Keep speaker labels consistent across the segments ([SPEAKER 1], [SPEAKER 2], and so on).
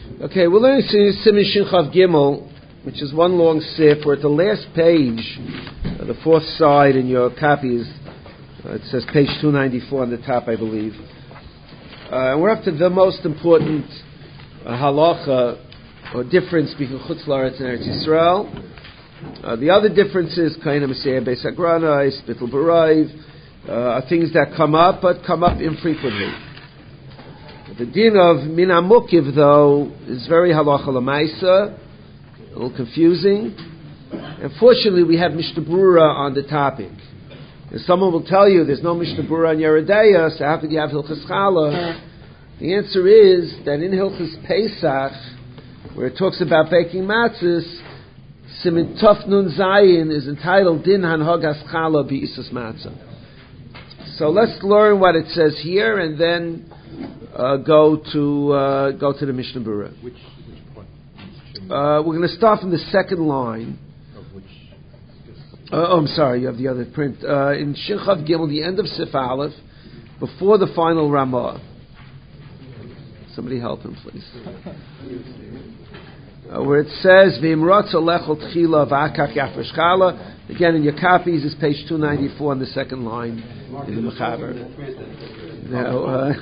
[SPEAKER 1] Okay, we're learning Siman Shin Chav Gimel, which is one long sif. We're at the last page, the fourth side in your copies. It says page 294 on the top, I believe. And we're up to the most important halacha, or difference between Chutz La'aretz and Eretz Yisrael. The other differences, Kaina Messiah Beis Agrana, Spittel Barayv, are things that come up, but come up infrequently. The din of Min HaMukiv, though, is very halacha l'maisa, a little confusing. Unfortunately, we have Mishnah Brura on the topic. If someone will tell you there's no Mishnah Brura on Yeridea, so how could you have Hilchas Challah? The answer is that in Hilchas Pesach, where it talks about baking matzahs, Siman Tov Nun Zayin is entitled Din Hanhogas Challah B'Isas Matzah. So let's learn what it says here, and then go to the Mishnah Brura.
[SPEAKER 2] Which point?
[SPEAKER 1] We're going to start from the second line.
[SPEAKER 2] Of which?
[SPEAKER 1] I'm sorry, you have the other print. In Shin Chav Gimel, the end of Sif Aleph, before the final Ramah. Somebody help him, please. Where it says, V'imratz alechol tchila v'akach yafresh chala. Again, in your copies, it's page 294 on the second line in the Mechaber. Now,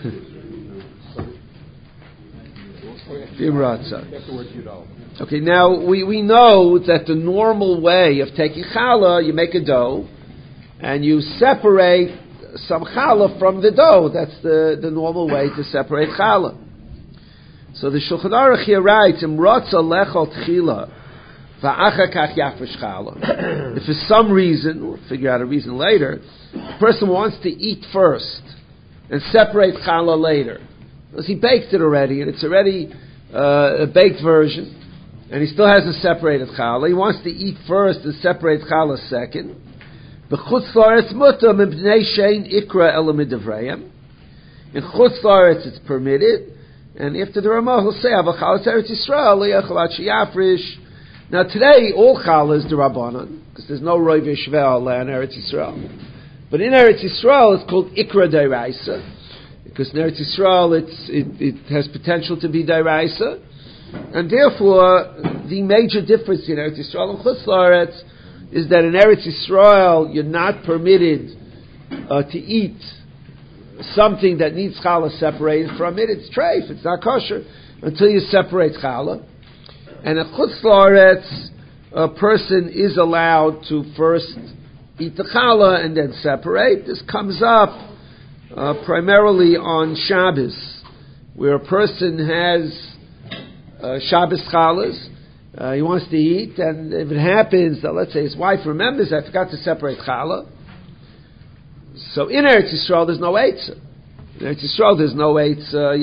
[SPEAKER 1] okay, now we know that the normal way of taking challah, you make a dough, and you separate some challah from the dough. That's the normal way to separate challah. So the Shulchan Aruch here writes, Imratza lechol tchila va'achar kach yafresh challah. If for some reason, we'll figure out a reason later, the person wants to eat first and separate challah later, because he baked it already, and it's already a baked version, and he still hasn't separated challah. He wants to eat first and separate challah second. B'chutz la'aretz mutar mibnei shein ikra ela midavrayim. In chutz la'aretz it's permitted, and after the Ramah he'll say, "Aval chalas Eretz Yisrael liyachal ad sheyafrish." Now today all challah is derabanan, because there's no roiv yishvel in Eretz Yisrael. But in Eretz Yisrael it's called ikra deraisa, because in Eretz Yisrael it has potential to be deraisa, and therefore the major difference in Eretz Yisrael and Chutz La'aretz is that in Eretz Yisrael you're not permitted to eat something that needs challah separated from it. It's treif, it's not kosher, until you separate challah. And in Chutz La'aretz, a person is allowed to first eat the challah and then separate. This comes up primarily on Shabbos, where a person has Shabbos challahs, he wants to eat, and if it happens that, let's say, his wife remembers, I forgot to separate challah. So in Eretz Yisrael, there's no eitzah. In Eretz Yisrael, there's no eitzah.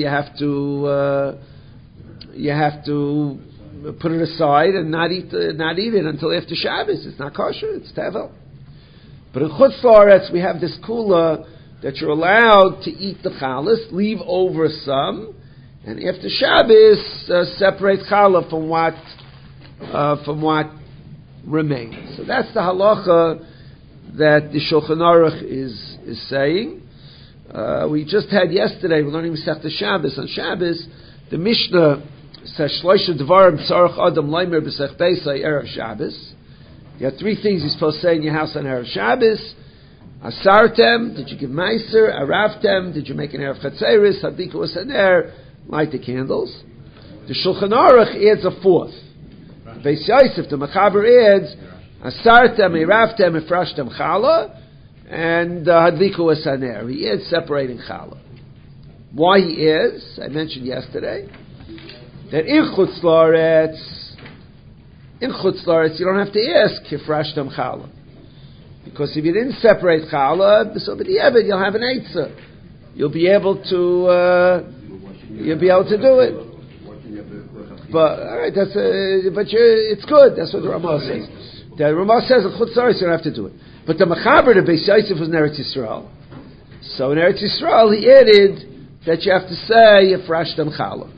[SPEAKER 1] You have to put it aside and not eat it until after Shabbos. It's not kosher. It's tevel. But in Chutz La'aretz, we have this kula that you're allowed to eat the challah, leave over some, and after Shabbos, separate challah from what remains. So that's the halacha that the Shulchan Aruch is saying. We just had yesterday, we're learning Masechta Shabbos. On Shabbos, the Mishnah says, Shloisha Devarim Tzarech Adam Leimer B'Sech Beisai Erev Shabbos. You have three things you're supposed to say in your house on Erev Shabbos. Asartem, did you give Meiser? Aravtem, did you make an Erev Chatzeris? Hadliku Asaner, light the candles. The Shulchan Aruch adds a fourth. Beis Yosef, the Mechaber adds, Asartem, Aravtem, Efrashtem Challah, and Hadliku Asaner. He adds separating Challah. Why he adds, I mentioned yesterday, that in Chutz La'aretz, you don't have to ask Efrashtem Challah. Because if you didn't separate challah, so you'll have an eitzah. You'll be able to do it. But all right, it's good. That's what the Ramah says. The Ramah says in Chutz La'aretz you don't have to do it. But the Mechaber, the Beis Yosef, was in Eretz Yisrael. So in Eretz Yisrael he added that you have to say Efrashtem Challah.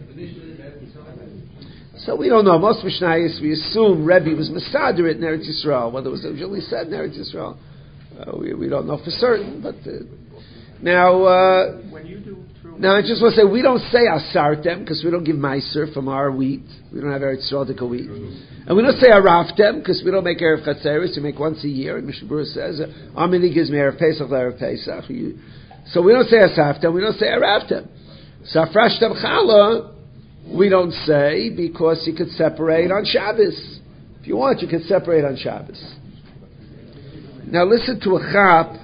[SPEAKER 1] So we don't know. Most Mishnayos, we assume Rebbe was Mesader in Eretz Yisrael. Whether it was originally said in Eretz Yisrael, we don't know for certain. But now,
[SPEAKER 2] when you do through
[SPEAKER 1] Now I just want to say we don't say asartem because we don't give meiser from our wheat. We don't have Eretz Yisrael wheat, and we don't say araftem because we don't make erev chatzeris. We make once a year. And Mishnah Berurah says Amini gives me erev Pesach erev Pesach. So we don't say asaftem. We don't say araftem. Safrashtem challah we don't say because you could separate on Shabbos. If you want, you can separate on Shabbos. Now listen to a chap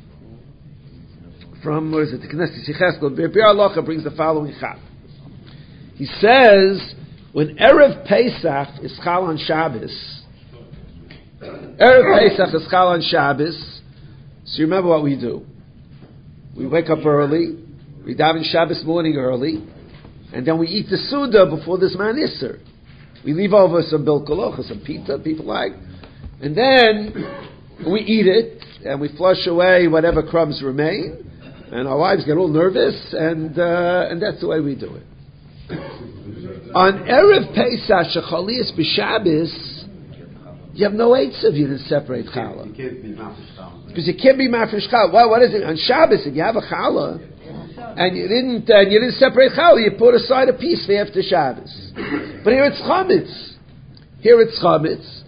[SPEAKER 1] from, what is it, the Knesset Yecheskel. Bir Halacha brings the following chap. He says, when Erev Pesach is Chal on Shabbos, Erev Pesach is Chal on Shabbos, so you remember what we do. We wake up early, we daven Shabbos morning early, and then we eat the Suda before this man Isser. We leave over some bilkoloch or some pita people like, and then we eat it, and we flush away whatever crumbs remain, and our wives get all nervous, and that's the way we do it. On Erev Pesach Shechalias B'Shabbos, you have no eights if you didn't separate challah. Because you can't be mafresh challah. What is it? On Shabbos, if you have a challah, and you didn't separate challah, you put aside a piece for after Shabbos. But here it's chametz.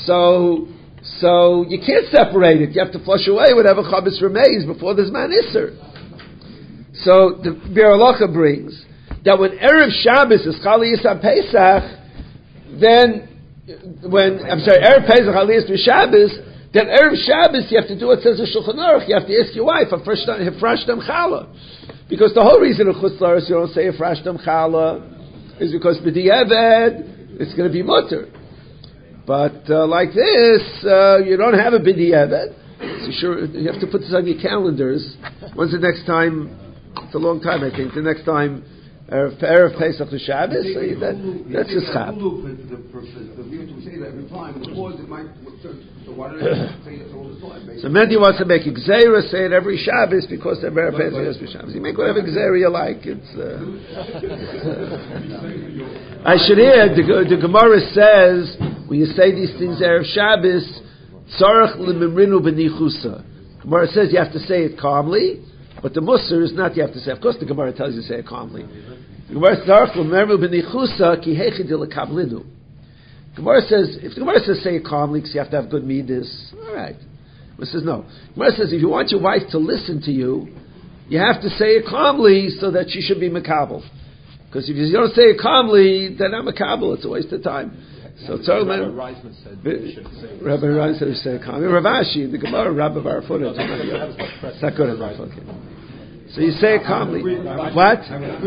[SPEAKER 1] So you can't separate it. You have to flush away whatever chametz remains before there's man isser. So the Bir Halacha brings that when Erev Shabbos is Chaliyas on Pesach, then Erev Pesach Chaliyas B'Shabbos, then Erev Shabbos you have to do what says the Shulchan Aruch. You have to ask your wife Hafrashtam Chala, because the whole reason of Chutz La'aretz you don't say Hafrashtam Chala is because B'di'eved it's going to be mutter. But like this, you don't have a B'di'eved. So sure, you have to put this on your calendars. When's the next time? It's a long time, I think. The next time, Erev Pesach to Shabbos, that's his chap. So Mendy wants to make Gzeira, say it every Shabbos because they're Erev Pesach to Shabbos. You make whatever Gzeira you like. I should hear, the Gemara says, when you say these things Erev Shabbos, Tzarech l'mimrinu b'nichusa. Gemara says you have to say it calmly, but the Musar is not you have to say. Of course the Gemara tells you to say it calmly. The Gemara says, Tzarech l'mimrinu b'nichusa ki hechi d'lekablinu. Gemara says, if the Gemara says say it calmly because you have to have good midas, alright. Gemara says no. Gemara says if you want your wife to listen to you, you have to say it calmly so that she should be makabel. Because if you don't say it calmly, then I'm makabel. It's a waste of time. So Rabbi Reisman said we say it calmly. Ravashi, the Gemara, Rabbi Barafuna. So you say it calmly. What?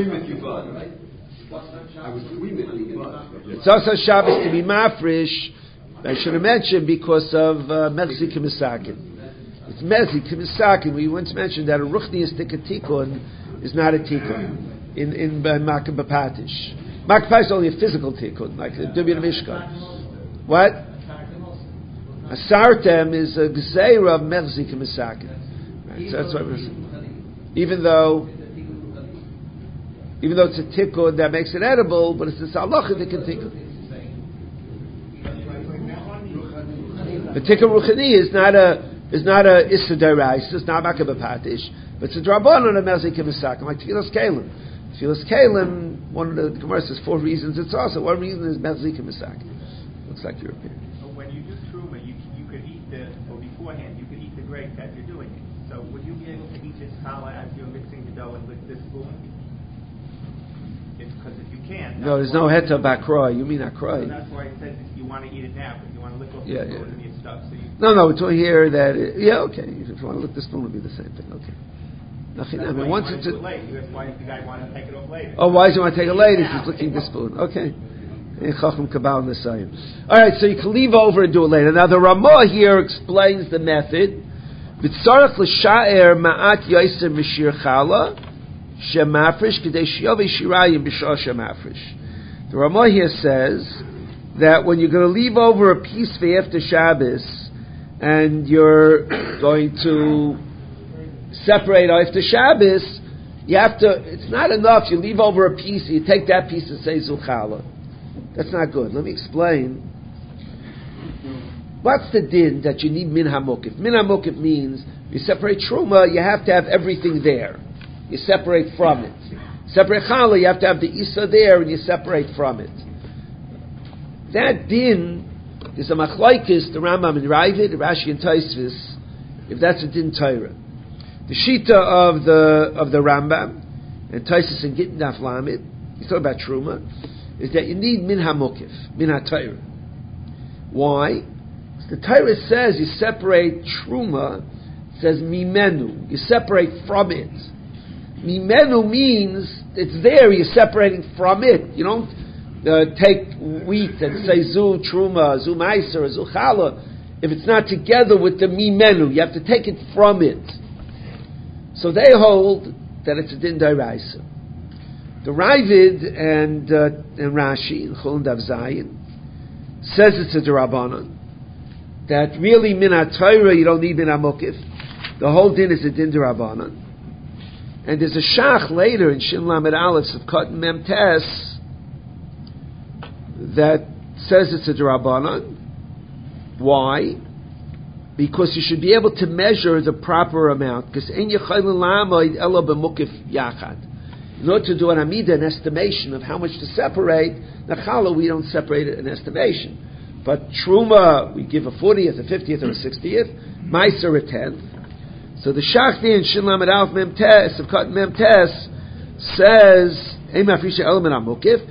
[SPEAKER 1] It's also Shabbos to be mafresh. I should have mentioned because of Mezi Kimisakin. It's Mezi Kimisakin. We once mentioned that a Ruchnius Tikun is not a Tikun in Makam Bapatish. Makpah is only a physical tikkun, like the Dubyan Mishkan. What? A sartem is a gzeira of merzik misakin. Right? So that's what we're saying. Even though it's a tikkun that makes it edible, but it's a halachic tikkun. The tikkun ruchani is not a issa deraisa, it's not makam b'patish, but it's a drabanan of merzik misakin, like Tfilas Kalim. Tfilas Kalim, one of the Gemara says 4 reasons. It's also one reason is Mezzik and Misak. Looks like you're here.
[SPEAKER 2] So when you do truma, you could eat beforehand, you could eat the grape as you're doing it. So would you be able to eat this challah as you're mixing the dough and with this spoon? Because if you can't...
[SPEAKER 1] No, there's no heta bakroy. You mean akroy.
[SPEAKER 2] So that's why it says you want to eat it now, but you want to lick off the spoon and your stuff. So
[SPEAKER 1] no, it's all here that... okay. If you want to lick the spoon, it would be the same thing. Okay. I mean, once it's
[SPEAKER 2] late. Why does the guy want to take it off later?
[SPEAKER 1] Oh, why does he want to take it later? He's licking the spoon. Okay. Alright, so you can leave over and do it later. Now the Ramah here explains the method. B'tzarech l'sha'er ma'at yoser mishir chala shemafresh k'dei shiyove shirayim b'shah shemafresh. The Ramah here says that when you're going to leave over a piece for after Shabbos and you're going to separate after Shabbos, you have to, it's not enough, you leave over a piece, you take that piece and say Zuchala. That's not good. Let me explain. What's the din that you need min hamukif? Min hamukif means, you separate truma, you have to have everything there. you separate from it. Separate challah, you have to have the isa there, and you separate from it. That din is a machlokes, the Rambam and Ravid, Rashi and Tosfos, if that's a din Torah. The shita of the Rambam and Tosfos and Gittin Daf Lamed, he's talking about truma, is that you need min hamukif, min haTorah. Why? The Torah says you separate truma, it says mimenu, you separate from it. Mimenu means it's there, you're separating from it. You don't take wheat and say zu truma, zu meiser, zu challah, if it's not together with the mimenu. You have to take it from it. So they hold that it's a din d'oraisa. The Ravid and Rashi in Chulin Dav Zayin says it's a d'Rabbanan. That really min haTorah you don't need min hamukif. The whole din is a din d'Rabbanan. And there's a shach later in Shin Lamed Aleph of Katan Mem Tes that says it's a d'Rabbanan. Why? Because you should be able to measure the proper amount. Because in order to do an amida, an estimation of how much to separate, nachala we don't separate it in estimation. But truma, we give a 40th, a 50th, or a 60th. Meiser, a 10th. So the Shachti in Shin Lamed Aleph Mem Tes, of Katan Mem Tes, says, Ein mafrisha ela min hamukif,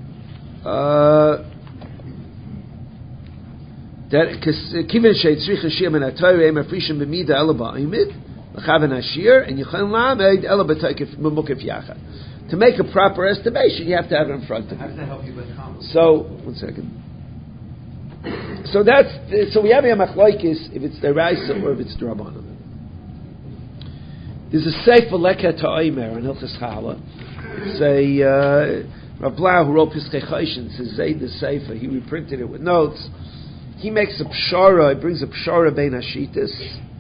[SPEAKER 1] that kiven sheitzricha shir min haTorah ein mafrisha b'mida ela ba'imid, l'chaven hashir, and yichon lamed ela b'mukif yachad. To make a proper estimation, you have to have it in front of you.
[SPEAKER 2] How does that help you with common?
[SPEAKER 1] So, one second. So we have a machlokes if it's d'oraisa or if it's d'Rabbanan. There's a sefer Leket HaOmer in Hilchos Challah. It's a Rav Blau who wrote Piskei Choshen. It's a Zayd the sefer. He reprinted it with notes. He makes a pshara. He brings a pshara bein hashitas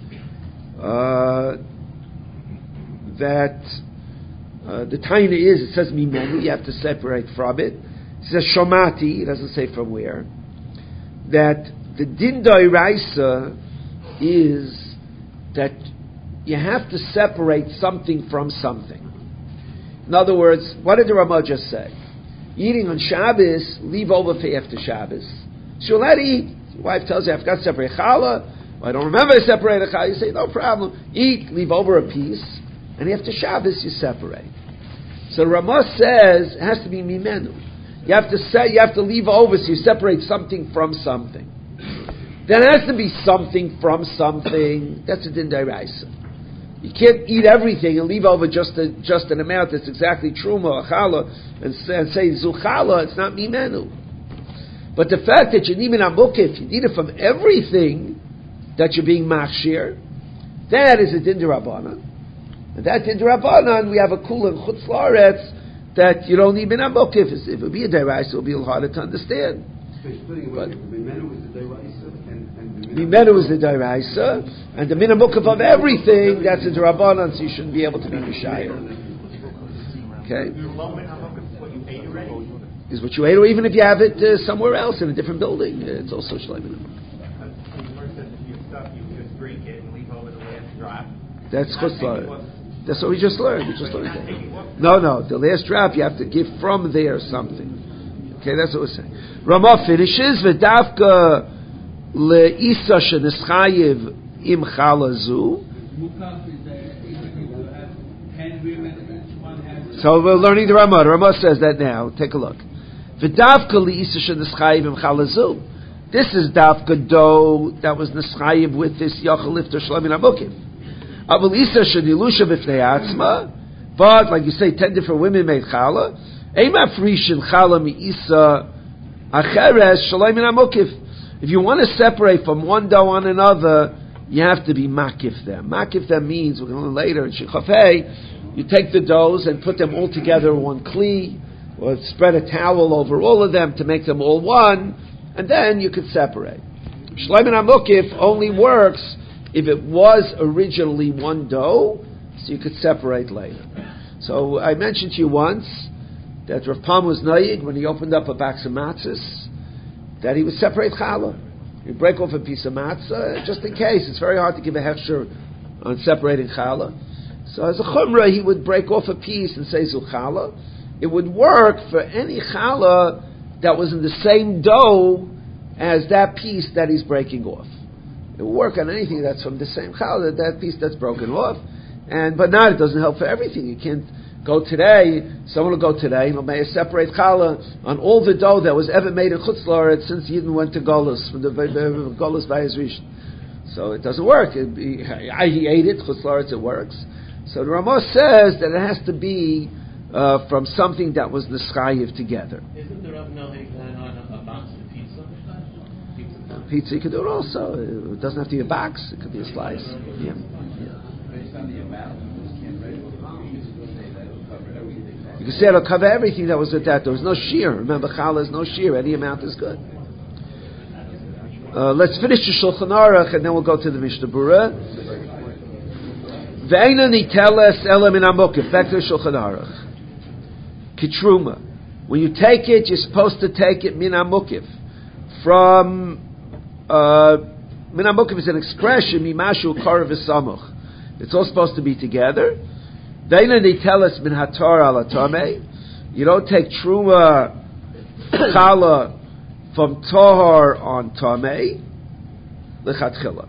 [SPEAKER 1] that the taina is. It says mimenu. You have to separate from it. It says shomati. It doesn't say from where. That the din d'oraisa is that you have to separate something from something. In other words, what did the Ramah just say? Eating on Shabbos, leave over for after Shabbos. So you'll let eat. Your wife tells you, I forgot to separate challah. I don't remember to separate a challah. You say, no problem. Eat, leave over a piece, and after Shabbos you separate. So the Ramah says it has to be mimenu. You have to leave over, so you separate something from something. There has to be something from something. That's a din d'oraisa. You can't eat everything and leave over just an amount that's exactly truma or challah and say zu challah. It's not mimenu. But the fact that you need min hamukif, you need it from everything that you're being machshir, that is a din d'Rabbanan. And that din d'Rabbanan, we have a kula in Chutz La'aretz that you don't need min hamukif. If it would be a d'oraisa, it would be a little harder to understand. But mimenu is the d'oraisa, and the min hamukif of everything, that's a d'Rabbanan, so you shouldn't be able to be mishayir. Okay? Is what you ate, or even if you have it somewhere else in a different building, it's also shleim min hamukif. That's chutz la'aretz. That's what we just learned. We just learned that. No. The last drop you have to give from there something. Okay, that's what we're saying. Ramah finishes v'davka le'isa shenischayev im chalazu. So we're learning the Ramah. The Ramah says that now. Take a look. V'davka le'isa shenischayev im chalazu. This is davka dough that was nischayev with this yachal lifter shleim min hamukif. But like you say, 10 different women made challah. If you want to separate from one dough on another, you have to be makif them. Makif them means, we're going to learn later in Shechafei, you take the doughs and put them all together in one kli, or spread a towel over all of them to make them all one, and then you could separate. Shleim min hamukif only works if it was originally one dough, so you could separate later. So I mentioned to you once that Rav Pam was nayig when he opened up a box of matzahs, that he would separate challah. He'd break off a piece of matzah, just in case. It's very hard to give a hechsher on separating challah. So as a chumrah, he would break off a piece and say zuchala. It would work for any challah that was in the same dough as that piece that he's breaking off. It will work on anything that's from the same challah, that piece that's broken off. But not, it doesn't help for everything. You can't go today, someone will go today, and may separate challah on all the dough that was ever made in Chutz La'aretz since Yidden went to Golus, from the Golus by his Rishon. So it doesn't work. He ate it, Chutz La'aretz, it works. So the Ramah says that it has to be from something that was neschayiv together.
[SPEAKER 3] Isn't the Rav Novi going on a box of pizza?
[SPEAKER 1] Pizza, you could do it also. It doesn't have to be a box. It could be a slice. Yeah.
[SPEAKER 4] Based on the amount, you just can't raise it.
[SPEAKER 1] You can say it'll cover everything that was at that. There was no shear. Remember, challah is no shear. Any amount is good. Let's finish the Shulchan Aruch and then we'll go to the Mishnah Berurah. Ve'eina niteles ela min hamukif. Back to the Shulchan Aruch. Kitruma. When you take it, you're supposed to take it min hamukif. From min hamukif is an expression mimashu karav v'samuch. It's all supposed to be together. Ve'eina niteles min hator ala tamei. You don't take truma challah from Tohar on Tamei, Lechatchila.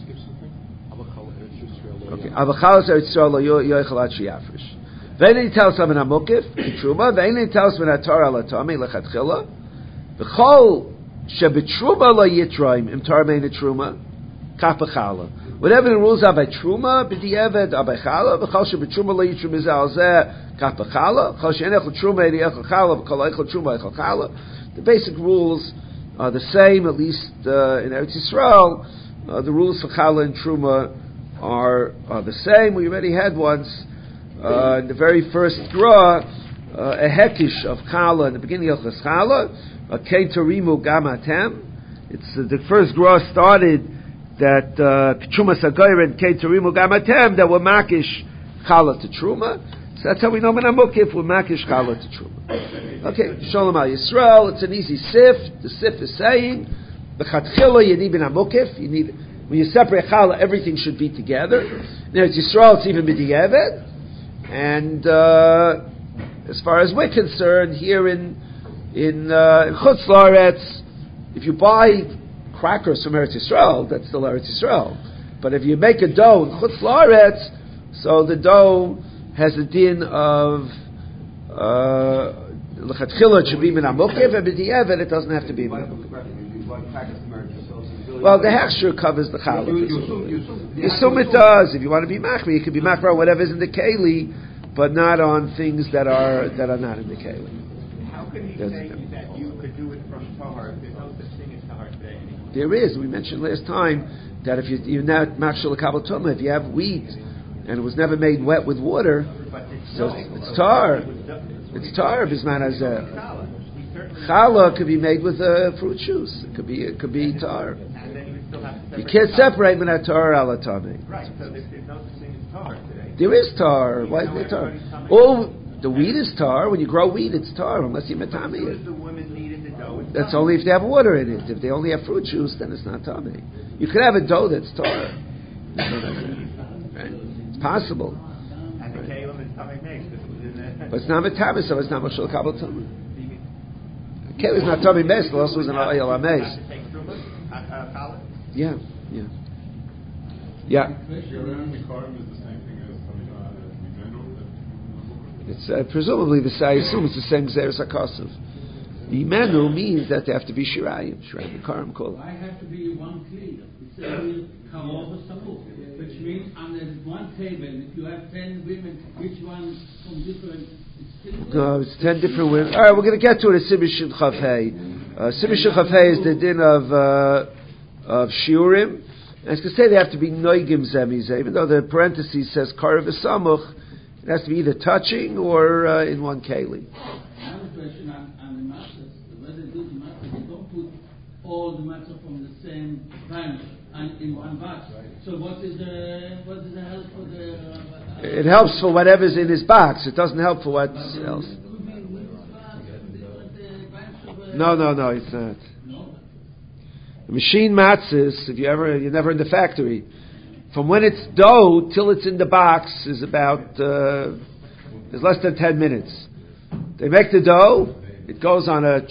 [SPEAKER 1] Okay. Avachala Eretz Yisrael lo yoichel ad sheyafrish. Ve'eini tells him in hamukif truma. Ve'eini tells him in hatar ala Tamei Lechatchila. V'chol shebetruma lo yitraim im Tamei netruma kapachala. Whatever the rules are by truma, b'di'eved abachala. V'chol shebetruma lo yitrum izal zeh kapachala. V'chol she'enechel truma echel chala. V'chol echel truma echel chala. The basic rules are the same, at least in Eretz Yisrael. The rules for Challah and Truma are the same. We already had once, in the very first Gra, a hekish of Challah in the beginning of Challah, a Kein Torimu Gamatem. It's the first Gra started that Truma Sagayr and Kein Torimu Gamatem that were Makish Challah to Truma. So that's how we know Menamukif with Makish Challah to Truma. Okay, Shalom Al Yisrael. It's an easy sif. The sif is saying, B'chatchila you need Menamukif. You need, when you separate Challah, everything should be together. Now it's Yisrael, it's even B'di'eved. And as far as we're concerned, here in Chutz La'aretz, if you buy crackers from Eretz Yisrael, that's still Eretz Yisrael. But if you make a dough in Chutz La'aretz, so the dough has a din of l'chatchila it should be min hamukif, and b'di'eved it doesn't have to be min hamukif. Well, the hechsher covers the challah. You assume it does. If you want to be machmir, you can be machmir on whatever's in the keli, but not on things that are not in the keli.
[SPEAKER 2] How can he say that you could do it from tahar? There's no such thing as tahar today anymore.
[SPEAKER 1] There is. We mentioned last time that if you're not machshel l'kabel tumah, if you have wheat and it was never made wet with water, so it's tar. It's tar bisman hazeh. Challah could be made with fruit juice. It could be tar. You can't separate min hatar ala tamei.
[SPEAKER 2] Right. So there's no such thing as tar today.
[SPEAKER 1] There is tar. Why is there tar? Oh, the wheat is tar. When you grow wheat, it's tar unless you metame it.
[SPEAKER 2] The women kneaded the dough.
[SPEAKER 1] That's only if they have water in it. If they only have fruit juice, then it's not tamei. You could have a dough that's tar. Right? It's possible.
[SPEAKER 2] And the kalim is tamei mixed.
[SPEAKER 1] But it's not metame, so it's not mashal kabel tumah. Kalim is not tamei mixed. It also is an oil ameis. Yeah. It's presumably the I assume it's the same Xeris HaKasav. The Imenu means that they have to be Shirayim. Shirayim Karim Kol.
[SPEAKER 5] I have to be one clean. It says come over Samu, which means on the one table, if you have 10 women, which one from different.
[SPEAKER 1] No, it's 10 different women. All right, we're going to get to it at Sibishim Chavhei. Sibishim Chavhei is the din of Shiurim. And it's going to say they have to be Noigim Zemize, even though the parenthesis says Karav V'Samuch, it has to be either touching or in one keli.
[SPEAKER 5] Another question on the matzahs. When they do the matzahs, they don't put all the matzah from the same time and in one box. So what is the help for the?
[SPEAKER 1] It helps for whatever's in his box. It doesn't help for what else. No, it's not. The machine matzahs, if you're never in the factory, from when it's dough till it's in the box is about is less than 10 minutes. They make the dough. It goes on an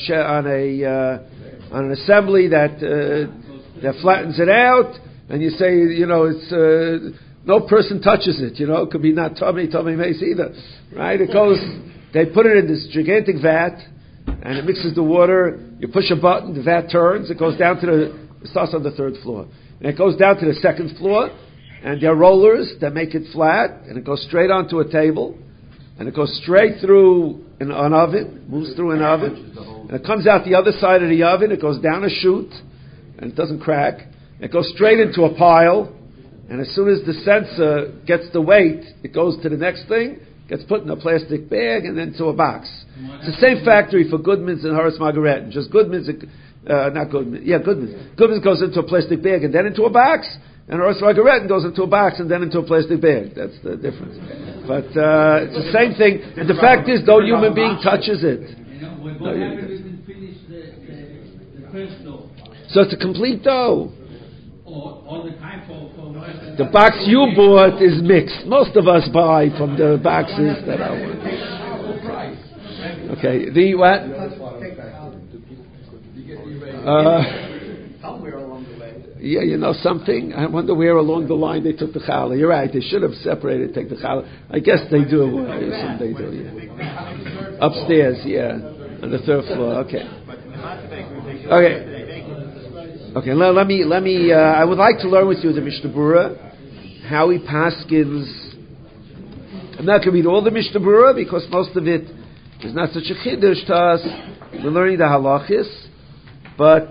[SPEAKER 1] assembly that flattens it out, and you say, it's no person touches it. It could be not Tommy Mace either, right? It goes. They put it in this gigantic vat, and it mixes the water. You push a button, the vat turns. It goes down it starts on the 3rd floor, and it goes down to the 2nd floor. And there are rollers that make it flat, and it goes straight onto a table, and it goes straight through an oven, moves through an oven, and it comes out the other side of the oven. It goes down a chute, and it doesn't crack. It goes straight into a pile, and as soon as the sensor gets the weight, it goes to the next thing, gets put in a plastic bag, and then to a box. It's the same factory for Goodman's and Horace Margaret. Just Goodman's, not Goodman, yeah, Goodman's. Goodman's goes into a plastic bag and then into a box. And Horace Margaret goes into a box and then into a plastic bag. That's the difference. But it's the same thing. And the fact is, no human being touches it.
[SPEAKER 5] What happened is we finish the first dough.
[SPEAKER 1] So it's a complete dough.
[SPEAKER 5] All the time for
[SPEAKER 1] the box you bought is mixed. Most of us buy from the boxes that are. Okay. The what?
[SPEAKER 2] Somewhere along the way.
[SPEAKER 1] Yeah, something. I wonder where along the line they took the challah. You're right. They should have separated, take the challah. I guess they do. I assume they do. Yeah. Upstairs. Yeah, on the 3rd floor. Okay. Okay. Let me. I would like to learn with you the Mishnah Berurah, how he paskins. I'm not going to read all the Mishnah Berurah because most of it is not such a chiddush to us. We're learning the halachis, but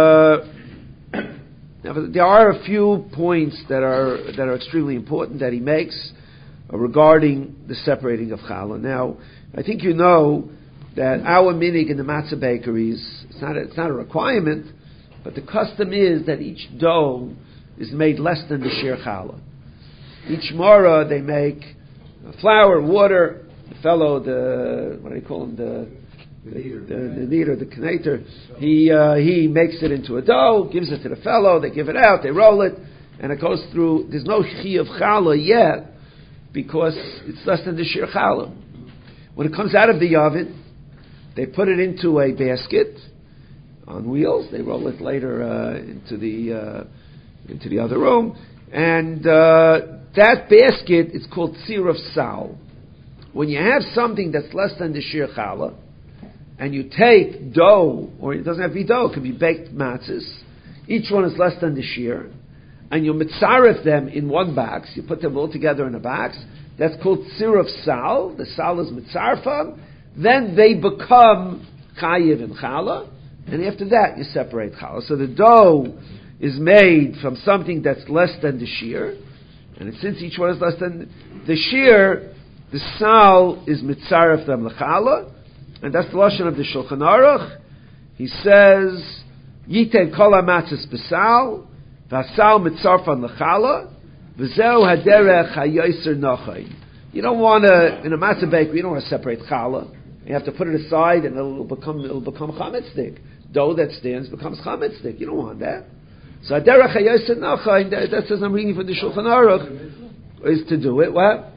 [SPEAKER 1] there are a few points that are extremely important that he makes regarding the separating of challah. Now, I think you know that our minig in the matzah bakeries, it's not a requirement, but the custom is that each dough is made less than the sheer challah. Each mara they make flour, water. The fellow, what do you call him? The kneader, the knater. He makes it into a dough, gives it to the fellow. They give it out, they roll it, and it goes through. There's no chi of challah yet because it's less than the sheer challah. When it comes out of the oven, they put it into a basket on wheels. They roll it later into the other room, and that basket is called tzir of sal. When you have something that's less than the sheer challah, and you take dough, or it doesn't have to be dough, it could be baked matzahs, each one is less than the sheer, and you mitzaref them in one box, you put them all together in a box, that's called tzir of sal, the sal is mitzarfam, then they become chayiv and challah, and after that you separate challah. So the dough is made from something that's less than the sheer, and since each one is less than the sheer, the sal is mitzaref them l'challah, and that's the lashon of the Shulchan Aruch. He says, "Yiten kol hamatzos b'sal, v'asal mitzarfan l'challah, v'zeu haderech hayoser nachay." You don't want to in a matzah bakery. You don't want to separate challah. You have to put it aside, and it'll become chametz stick. Dough that stands becomes chametz stick. You don't want that. So haderech hayoser nachay. That says I'm reading from the Shulchan Aruch is to do it. What?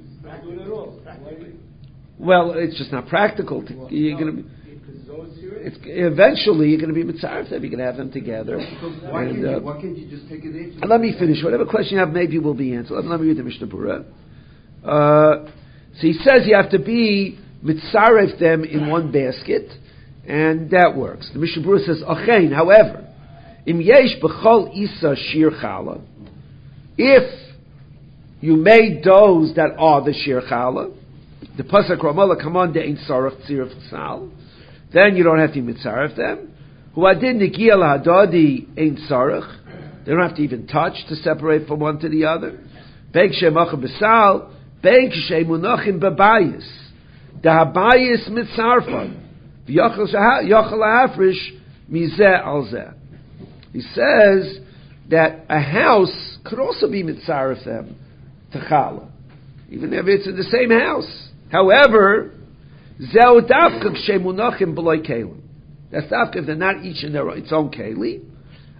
[SPEAKER 1] Well, it's just not practical. Eventually you're going to be mitzaref them. You're going to have them together.
[SPEAKER 4] Why can't you just take it in?
[SPEAKER 1] And let me finish. Whatever question you have, maybe will be answered. Let me read the Mishnah Berurah. So he says you have to be mitzaref them in one basket, and that works. The Mishnah Berurah says, "Achein, however, im yesh b'chol isa shir challah, if you made doughs that are the shir challah, the pasuk Ramallah command ein sarach tzir sal, then you don't have to mitzaref them. Who adin nigia lahadadi ein sarach, they don't have to even touch to separate from one to the other. Beik shemachim b'sal, beik shemunachim b'bayis, the habayis mitzarfan, v'yochel ha'afrish mizeh al zeh." He says that a house could also be mitzaref them to challah, even if it's in the same house. However, zeu dafka shemunachim b'loy kelim. That's dafka if they're not each in its own keli.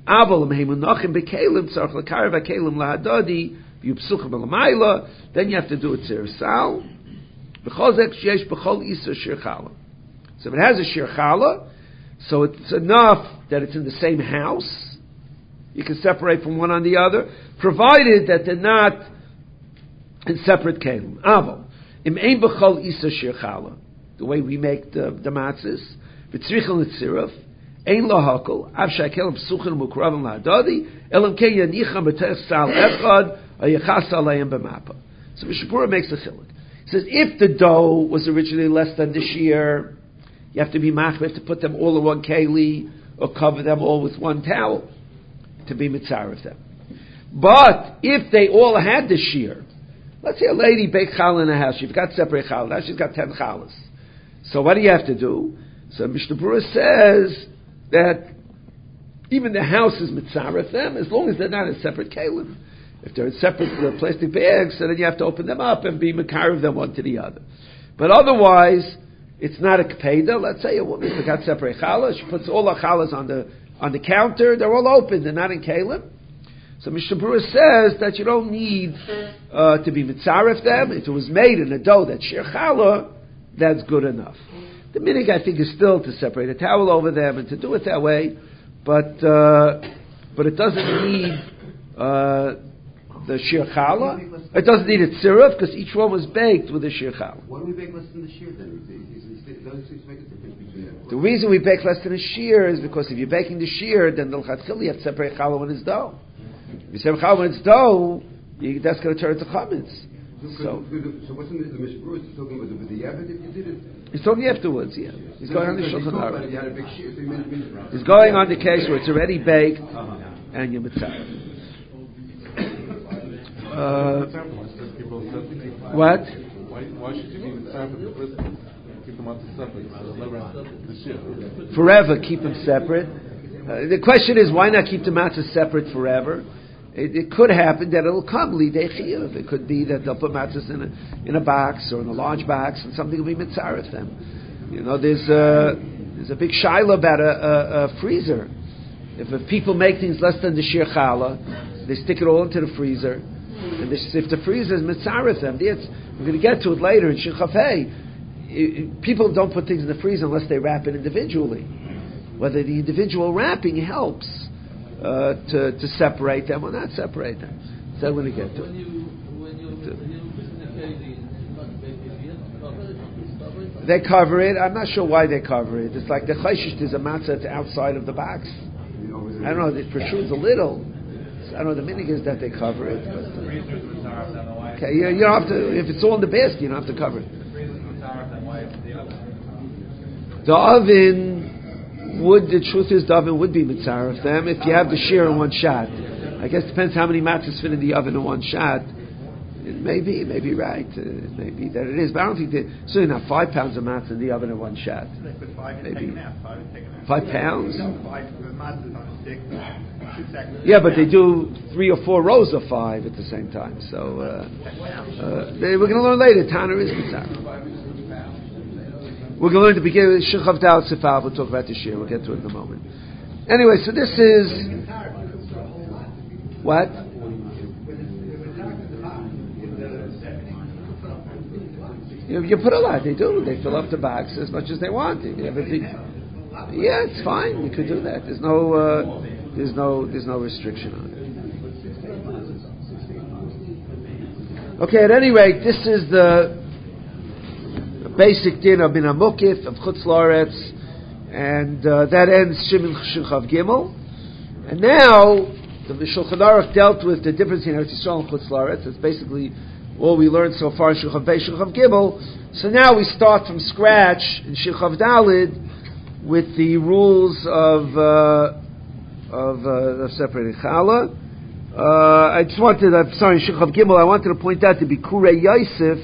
[SPEAKER 1] Aval meimunachim bekelim tzarich lakarev hakelim lahadadi v'yupsuchim alamayla. Then you have to do a tzir sal. B'chozek sheyesh b'chol isa shir chala. So if it has a shir chala, so it's enough that it's in the same house. You can separate from one on the other, provided that they're not in separate kelim. Aval im ein b'chol isa shir chala. The way we make the matzahs, v'tzrichel netziruf. Ein lahakol, av shekelim psuchin mukravim lahadadi, elam ke yanicha b'teich sal echad, ayachas alayim b'mapa. So Mishnah Berurah makes a chiluk. He says, if the dough was originally less than the shear, you have to be machmir to put them all in one keli, or cover them all with one towel, to be mitzaref them. But, if they all had the shear, let's say a lady baked challah in a house, she's got separate challah, now she's got 10 challahs. So what do you have to do? So Mishnah Berurah says, that even the house is mitzaref them as long as they're not in separate kalim. If they're in separate plastic bags, so then you have to open them up and be makarev them one to the other. But otherwise, it's not a kpeda. Let's say a woman who got separate challah, she puts all her challahs on the counter. They're all open. They're not in kalim. So Mishnah Berurah says that you don't need to be mitzaref them. If it was made in a dough that's shir challah, that's good enough. The minig, I think, is still to separate a towel over them and to do it that way, but it doesn't need the shir challah. It doesn't need a tziruf because each one was baked with a shir challah.
[SPEAKER 4] Why don't we bake less than the shear then?
[SPEAKER 1] The reason we bake less than a shear is because if you're baking the shear, then the l'chatchil you have to separate challah when it's dough. If you separate challah when it's dough, that's going to turn into chametz. So
[SPEAKER 4] what's in the Mishnah Berurah? He's talking about the Yavit if you did it?
[SPEAKER 1] He's talking afterwards, yeah. He's going on the Shulchan Aruch. He's going on the case where it's already baked and you're mitzaref. What?
[SPEAKER 6] Why should you be mitzaref in the first place? Keep them out separate.
[SPEAKER 1] Forever, keep them separate. The question is, why not keep the matzah separate forever? It could happen that it'll come lidei chiyuv. It could be that they'll put matzahs in a box or in a large box, and something will be mitzaref them. You know, there's a big shaila about a freezer. If people make things less than the shir challah, they stick it all into the freezer, and if the freezer is mitzaref them, we're going to get to it later in Shir Chafei. People don't put things in the freezer unless they wrap it individually. Whether the individual wrapping helps to separate them or not separate them. So I'm going to get to it. They cover it. I'm not sure why they cover it. It's like the chayshish is a matzah that's outside of the box. I don't know. It protrudes a little. So I don't know. The minig is that they cover it. But, okay, you don't have to. If it's all in the basket, you don't have to cover it. The oven. The truth is the oven would be mitzaref them if you have the shear in one shot. I guess it depends how many matzahs fit in the oven in one shot. It may be right. It may be that it is, but I don't think certainly not 5 pounds of matzah in the oven in one shot. Maybe 5 pounds. Yeah, but they do 3 or 4 rows of 5 at the same time. So we're going to learn later. Tanner is mitzaref. We're going to learn to begin with Shechav Dal Sifal. We'll talk about the shear. We'll get to it in a moment. Anyway, so this is what? You put a lot. They do. They fill up the box as much as they want. Yeah, it's fine. We could do that. There's no restriction on it. Okay. At any rate, this is the basic din of Min HaMukif, of Chutz La'aretz, and that ends Shimon Chav Gimel. And now, the Shulchan Aruch dealt with the difference in Eretz Yisrael and Chutz La'aretz. That's basically all we learned so far in Shulchan Beis, Shulchan Gimel. So now we start from scratch in Shulchan Dalid with the rules of separating challah. I just wanted, I'm sorry, in Shulchan Gimel, I wanted to point out the Bikurei Yosef.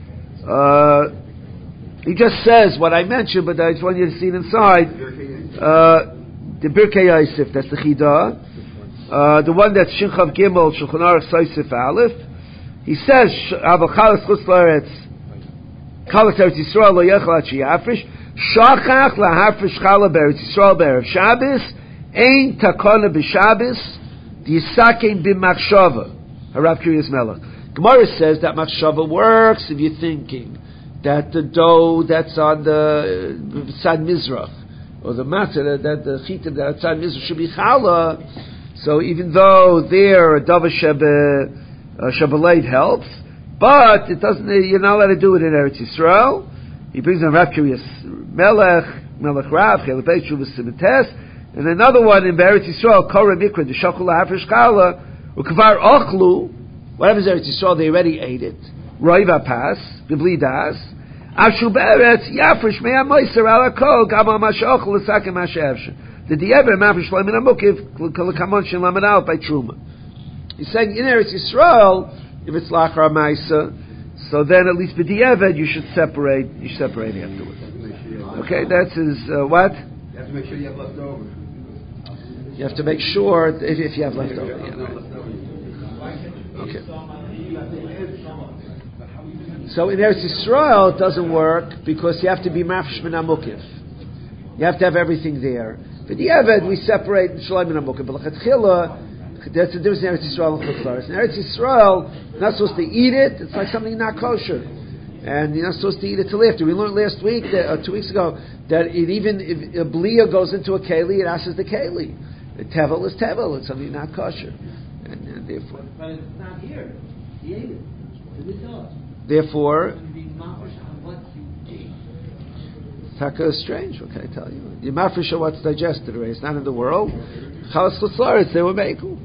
[SPEAKER 1] He just says what I mentioned, but I just want you to see it inside. The Birkei Yosef, that's the Chidah. The one that's Shulchan Gimel, Shulchan Aruch Yosef Aleph. He says, "Aval chalas chutz la'aretz, chalas Eretz Yisrael lo yechal ad sheyafresh, shachach lahafresh challah be'Eretz Yisrael be'erev Shabbos, Ein takona b'Shabbos, disakein b'machshava. Harav Kiryas Melech. Gemara says that machshava works if you're thinking that the dough that's on the Tzad Mizrach, or the matzah, that the chitim that Tzad Mizrach should be challah. So even though there a Dava Shabbalait helps, but it doesn't. You're not allowed to do it in Eretz Yisrael. He brings on Rav Kiryas Melech Rav Chelabei Shuvas Simetes, and another one in Eretz Yisrael Korah Mikra the Shakula Hafresh Kala Ukvar Ochlu. Whatever's Eretz Yisrael, they already ate it. Roiva Pas Bibli Das Ashu Beretz Yafresh Mea Moiser Ala Kol Gama Mashochel L'Sakim Mashevsh. The Diever Mafresh Shloim Amukiv L'Kamon Shin Lamed Al by Truma. He's saying in Eretz Yisrael, if it's Lachar Maisa, so then at least b'diavad you should separate. You separate afterwards. Okay, that's his what?
[SPEAKER 4] You have to make sure you have left over.
[SPEAKER 1] You have to make sure if you have left over. Yeah, right. Okay. So in Eretz Yisrael it doesn't work because you have to be mafresh min hamukiv. You have to have everything there. B'diavad we separate shloim min hamukiv. But l'chatchila, that's the difference in Eretz Yisrael and Chutz La'aretz. In Eretz Yisrael, you're not supposed to eat it. It's like something not kosher, and you're not supposed to eat it till after. We learned last week, 2 weeks ago, that it even if a blia goes into a keli, it asks the keli. The tevel is tevel. It's something not kosher, and therefore.
[SPEAKER 5] But it's not here. He ate it.
[SPEAKER 1] Therefore,
[SPEAKER 5] It's be mafresh on what you ate.
[SPEAKER 1] taka is strange. What can I tell you? You're mafresh on what's digested. Right? It's not in the world. Chalas Chutz La'aretz, they were mekel.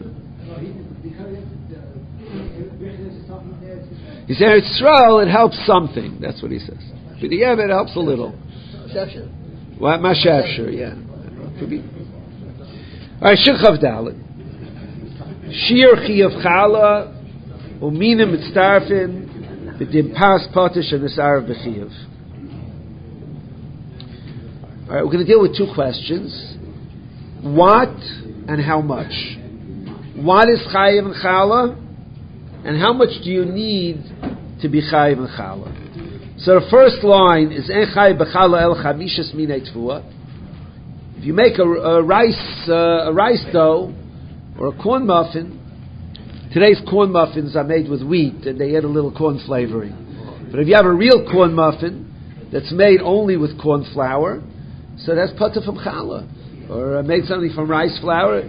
[SPEAKER 1] He said, Eretz Yisrael, it helps something. That's what he says. But yeah, it helps a little. What? Mashafshir, yeah. Could be. All right, Shirchav Dalet. Shir Chiyav Chala, Uminim Mitztarfin, B'dim Pas Potish and Nisarav B'chiyav. All right, we're going to deal with two questions. What and how much? What is Chayiv and Chala? And how much do you need to be chayiv and chala? So the first line is en chayiv b'chala el chamishas minei tefua. If you make a rice dough or a corn muffin, today's corn muffins are made with wheat and they add a little corn flavoring. But if you have a real corn muffin that's made only with corn flour, so that's pata from chala, or made something from rice flour.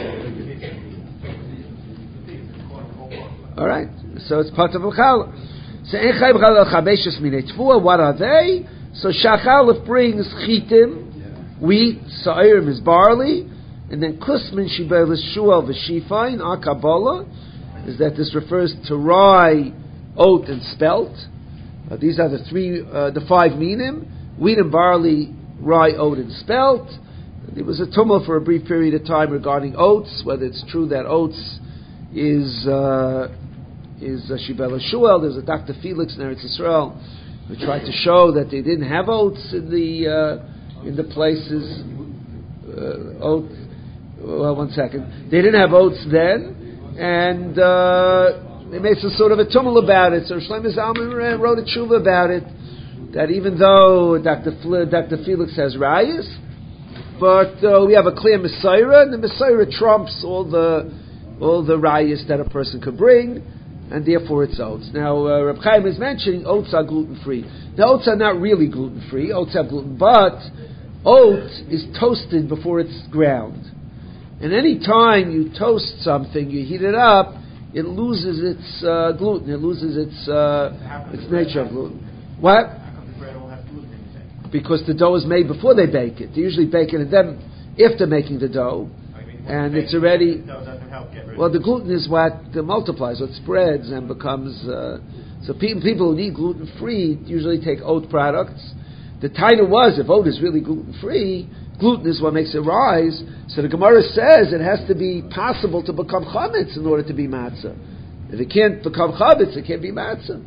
[SPEAKER 1] All right, so it's part of challah. So what are they? So shachalif brings chitim, wheat, sa'irim is barley, and then kusmin shibel is shual v'shifain. Our Kabbalah is that this refers to rye, oat, and spelt. These are the five minim: wheat and barley, rye, oat, and spelt. There was a tumult for a brief period of time regarding oats, whether it's true that oats is Shibel Shuel. There's a Dr. Felix in Eretz Yisrael who tried to show that they didn't have oats in the places. Oats. Well, 1 second. They didn't have oats then, and they made some sort of a tumult about it. So Shlomo Zalman wrote a tshuva about it. That even though Dr. Felix has rayas, but we have a clear Messiah, and the Messiah trumps all the rayas that a person could bring. And therefore it's oats. Now, Reb Chaim is mentioning oats are gluten-free. Now, oats are not really gluten-free. Oats have gluten, but oat is toasted before it's ground. And any time you toast something, you heat it up, it loses its gluten. It loses its nature of gluten. What?
[SPEAKER 2] How come the bread all has gluten in it?
[SPEAKER 1] Because the dough is made before they bake it. They usually bake it and then after making the dough. And it's already. Well, the gluten is what multiplies, what spreads and becomes. So people who need gluten free usually take oat products. The taina was if oat is really gluten free, gluten is what makes it rise. So the Gemara says it has to be possible to become chametz in order to be matzah. If it can't become chametz, it can't be matzah.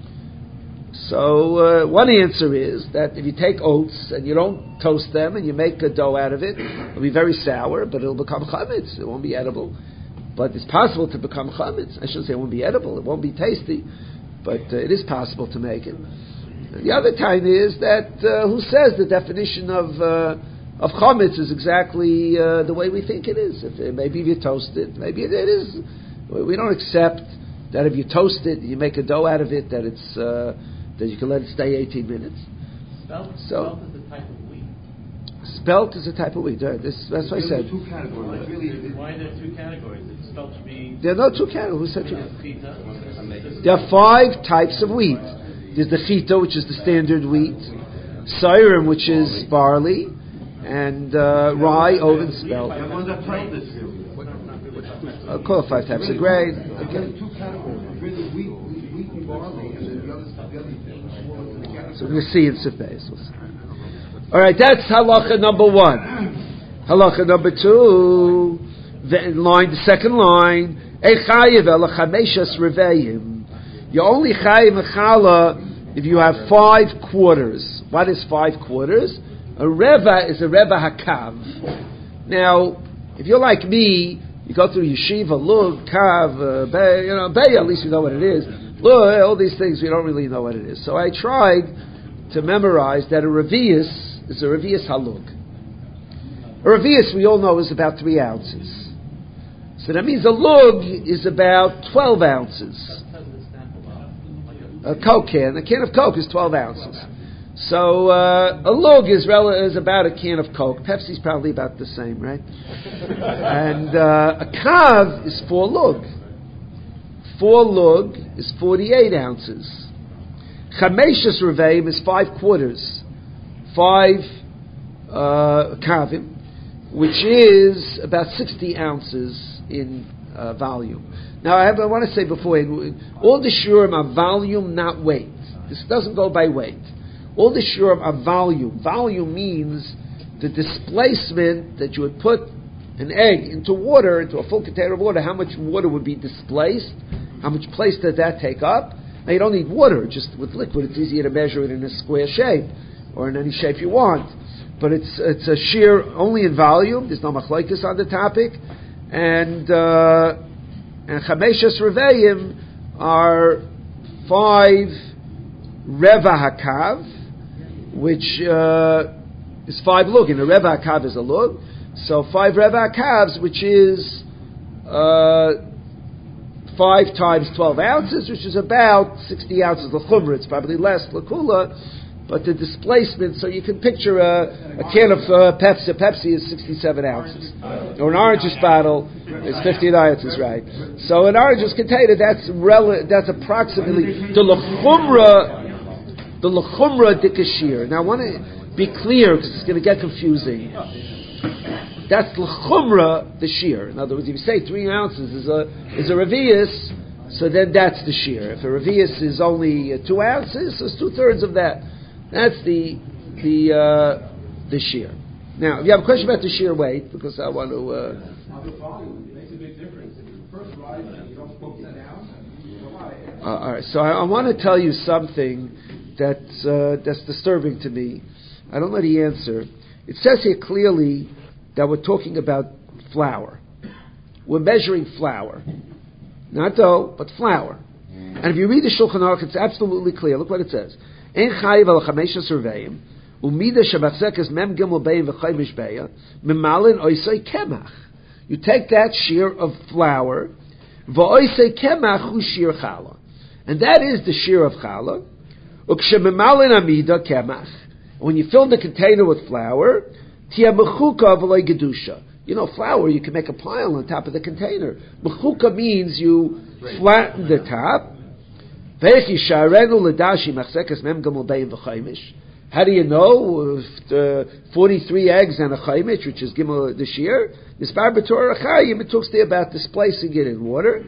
[SPEAKER 1] So one answer is that if you take oats and you don't toast them and you make a dough out of it, it'll be very sour, but it'll become chametz. It won't be edible. But it's possible to become chametz. I shouldn't say it won't be edible. It won't be tasty, but it is possible to make it. And the other time is that who says the definition of of chametz is exactly the way we think it is. Maybe if you toast it, maybe it is. We don't accept that if you toast it, you make a dough out of it, that it's that you can let it stay 18 minutes.
[SPEAKER 3] Spelt is a type of wheat.
[SPEAKER 1] Spelt is a type of wheat. That's what I said.
[SPEAKER 4] Two categories.
[SPEAKER 3] Why are there two categories? It's spelt to be...
[SPEAKER 1] There are no two categories. Who said two?
[SPEAKER 3] Chita.
[SPEAKER 1] There are 5 types of wheat. There's the chita, which is the standard wheat, seirim, which is barley, and rye, oven, spelt. I'll call it 5 types of grain. Okay.
[SPEAKER 4] Two categories. Really, wheat and barley, and the other
[SPEAKER 1] So we're going to see in Sif Beis. All right, that's halacha number 1. Halacha number 2, the second line. You only chayiv mechala if you have 5 quarters. What is 5 quarters? A reva is a reva hakav. Now, if you're like me, you go through yeshiva, lug, kav, bay, at least you know what it is. Lug, all these things, we don't really know what it is. So I tried to memorize that a revius is a revius halug. A revius, we all know, is about 3 ounces. So that means a lug is about 12 ounces. A Coke can. A can of Coke is 12 ounces. So a lug is about a can of Coke. Pepsi's probably about the same, right? And a kav is 4 lug. 4 lug is 48 ounces. Chameshus reveim is 5 quarters. 5 kavim, which is about 60 ounces in volume. Now, I want to say before, all the shurim are volume, not weight. This doesn't go by weight. All the shurim are volume. Volume means the displacement that you would put an egg into water, into a full container of water, how much water would be displaced, how much place did that take up. Now, you don't need water, just with liquid, it's easier to measure it in a square shape, or in any shape you want. But it's a shear only in volume, there's no machlokes on the topic, and Chameshas Reveim are 5 Reva Hakav, which is 5 lug. And a Reva Hakav is a lug. So 5 Reva Hakavs, which is 5 times 12 ounces, which is about 60 ounces l'chumra. It's probably less l'kula. But the displacement, so you can picture a can of Pepsi. Pepsi is 67 ounces. Or an orange juice bottle is 15 ounces, right? So an orange juice container, that's approximately the l'chumra dikashir. Now I want to be clear because it's going to get confusing. That's l'chumra the shear. In other words, if you say 3 ounces is a revius, so then that's the shear. If a revius is only 2 ounces, so it's 2/3 of that. That's the shear. Now, if you have a question about the shear weight, because I want to...
[SPEAKER 4] It makes a big difference. If you first rise and you don't poke that down,
[SPEAKER 1] all right, so I want to tell you something that's disturbing to me. I don't know the answer. It says here clearly that we're talking about flour. We're measuring flour. Not dough, but flour. And if you read the Shulchan Aruch, it's absolutely clear. Look what it says. Ein chayiv al chamesha surveim, umida shabachzekes mem gimel bein v'chaymish beya, mimalin oisei kemach. You take that shear of flour, v'oisei kemach hu shear challah. And that is the shear of challah. Ukshemimalin amida kemach. When you fill the container with flour, tia mechuka v'loi gedusha. You know, flour, you can make a pile on top of the container. Mechuka means you flatten the top. How do you know if 43 eggs and a chaimish, which is gimel this year? This barbator achayim, it talks there about displacing it in water.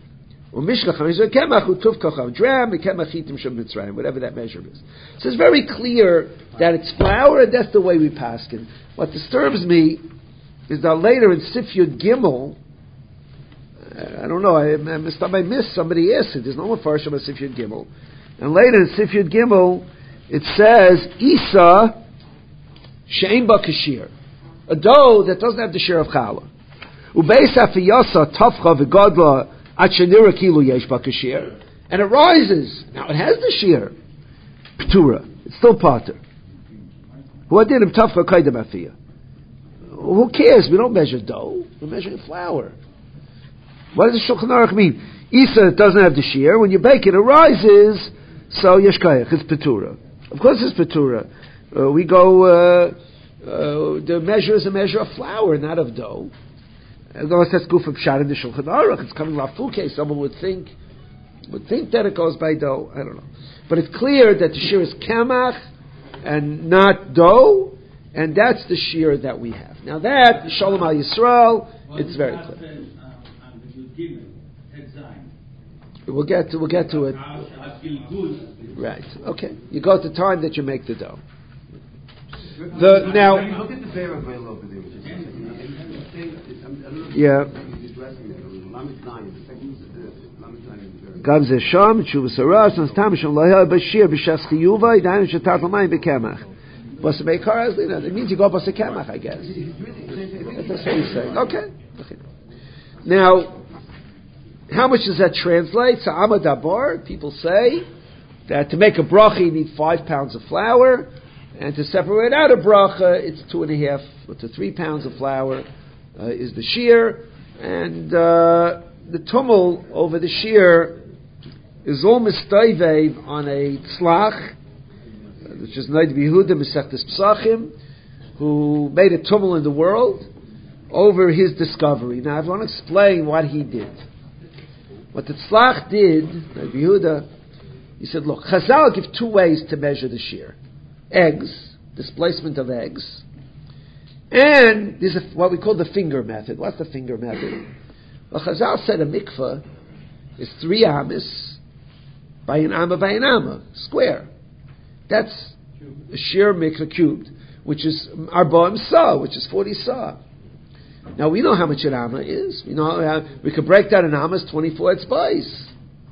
[SPEAKER 1] Whatever that measure is. So it's very clear that it's flour, and that's the way we paskin. What disturbs me is that later in Sifyud Gimel, I don't know, I missed somebody asked it. There's no more farshim of Sifyud Gimel. And later in Sifyud Gimel, it says, Isa she'ein ba kashir. A dough that doesn't have the share of challah. Ubeis afiyasa tafcha v'godla at shenira kilu yesh ba kashir. And it rises. Now it has the shear. P'tura. It's still pater. Who did him tafcha kaidem afiyah? who cares? We don't measure dough. We're measuring flour. What does the Shulchan Aruch mean? Isa doesn't have the shear. When you bake it, it rises. So yeshkayach, it's petura. Of course, it's petura. We go. The measure is a measure of flour, not of dough. Unless that's goof of pshat in the Shulchan Aruch, it's coming lafuke. Someone would think that it goes by dough. I don't know, but it's clear that the shear is kamach and not dough, and that's the shear that we have. Now that Shalom Al Yisrael, it's very clear. We'll get to it. Right. Okay. You go at the time that you make the dough. Now.
[SPEAKER 4] Look at the bear available over there.
[SPEAKER 1] Yeah. Gam ze sham tshuva saras nas tam sham loya bashir b'shas chiyuva idan shetat l'mayim b'kemach. Bas meikar it means you go bas kemach, I guess. That's what he's saying. Okay. Now, how much does that translate? So Amadabar, people say that to make a bracha you need 5 pounds of flour, and to separate out a bracha it's 2.5 to 3 pounds of flour is the shear, and the tumul over the shear is all mistayvev on a tzlach, which is Noid Yehuda Mesechtes Psachim, who made a tumul in the world over his discovery. Now I want to explain what he did. What the tzlach did, Noid Yehuda, he said, look, Chazal give 2 ways to measure the shear. Eggs, displacement of eggs, and there's what we call the finger method. What's the finger method? Well, Chazal said a mikveh is 3 amas by an amma, square. That's a shear mikveh cubed, which is arba'im sa, which is 40 sa. Now we know how much an amma is. We know we could break that an amma as 24 etzbais.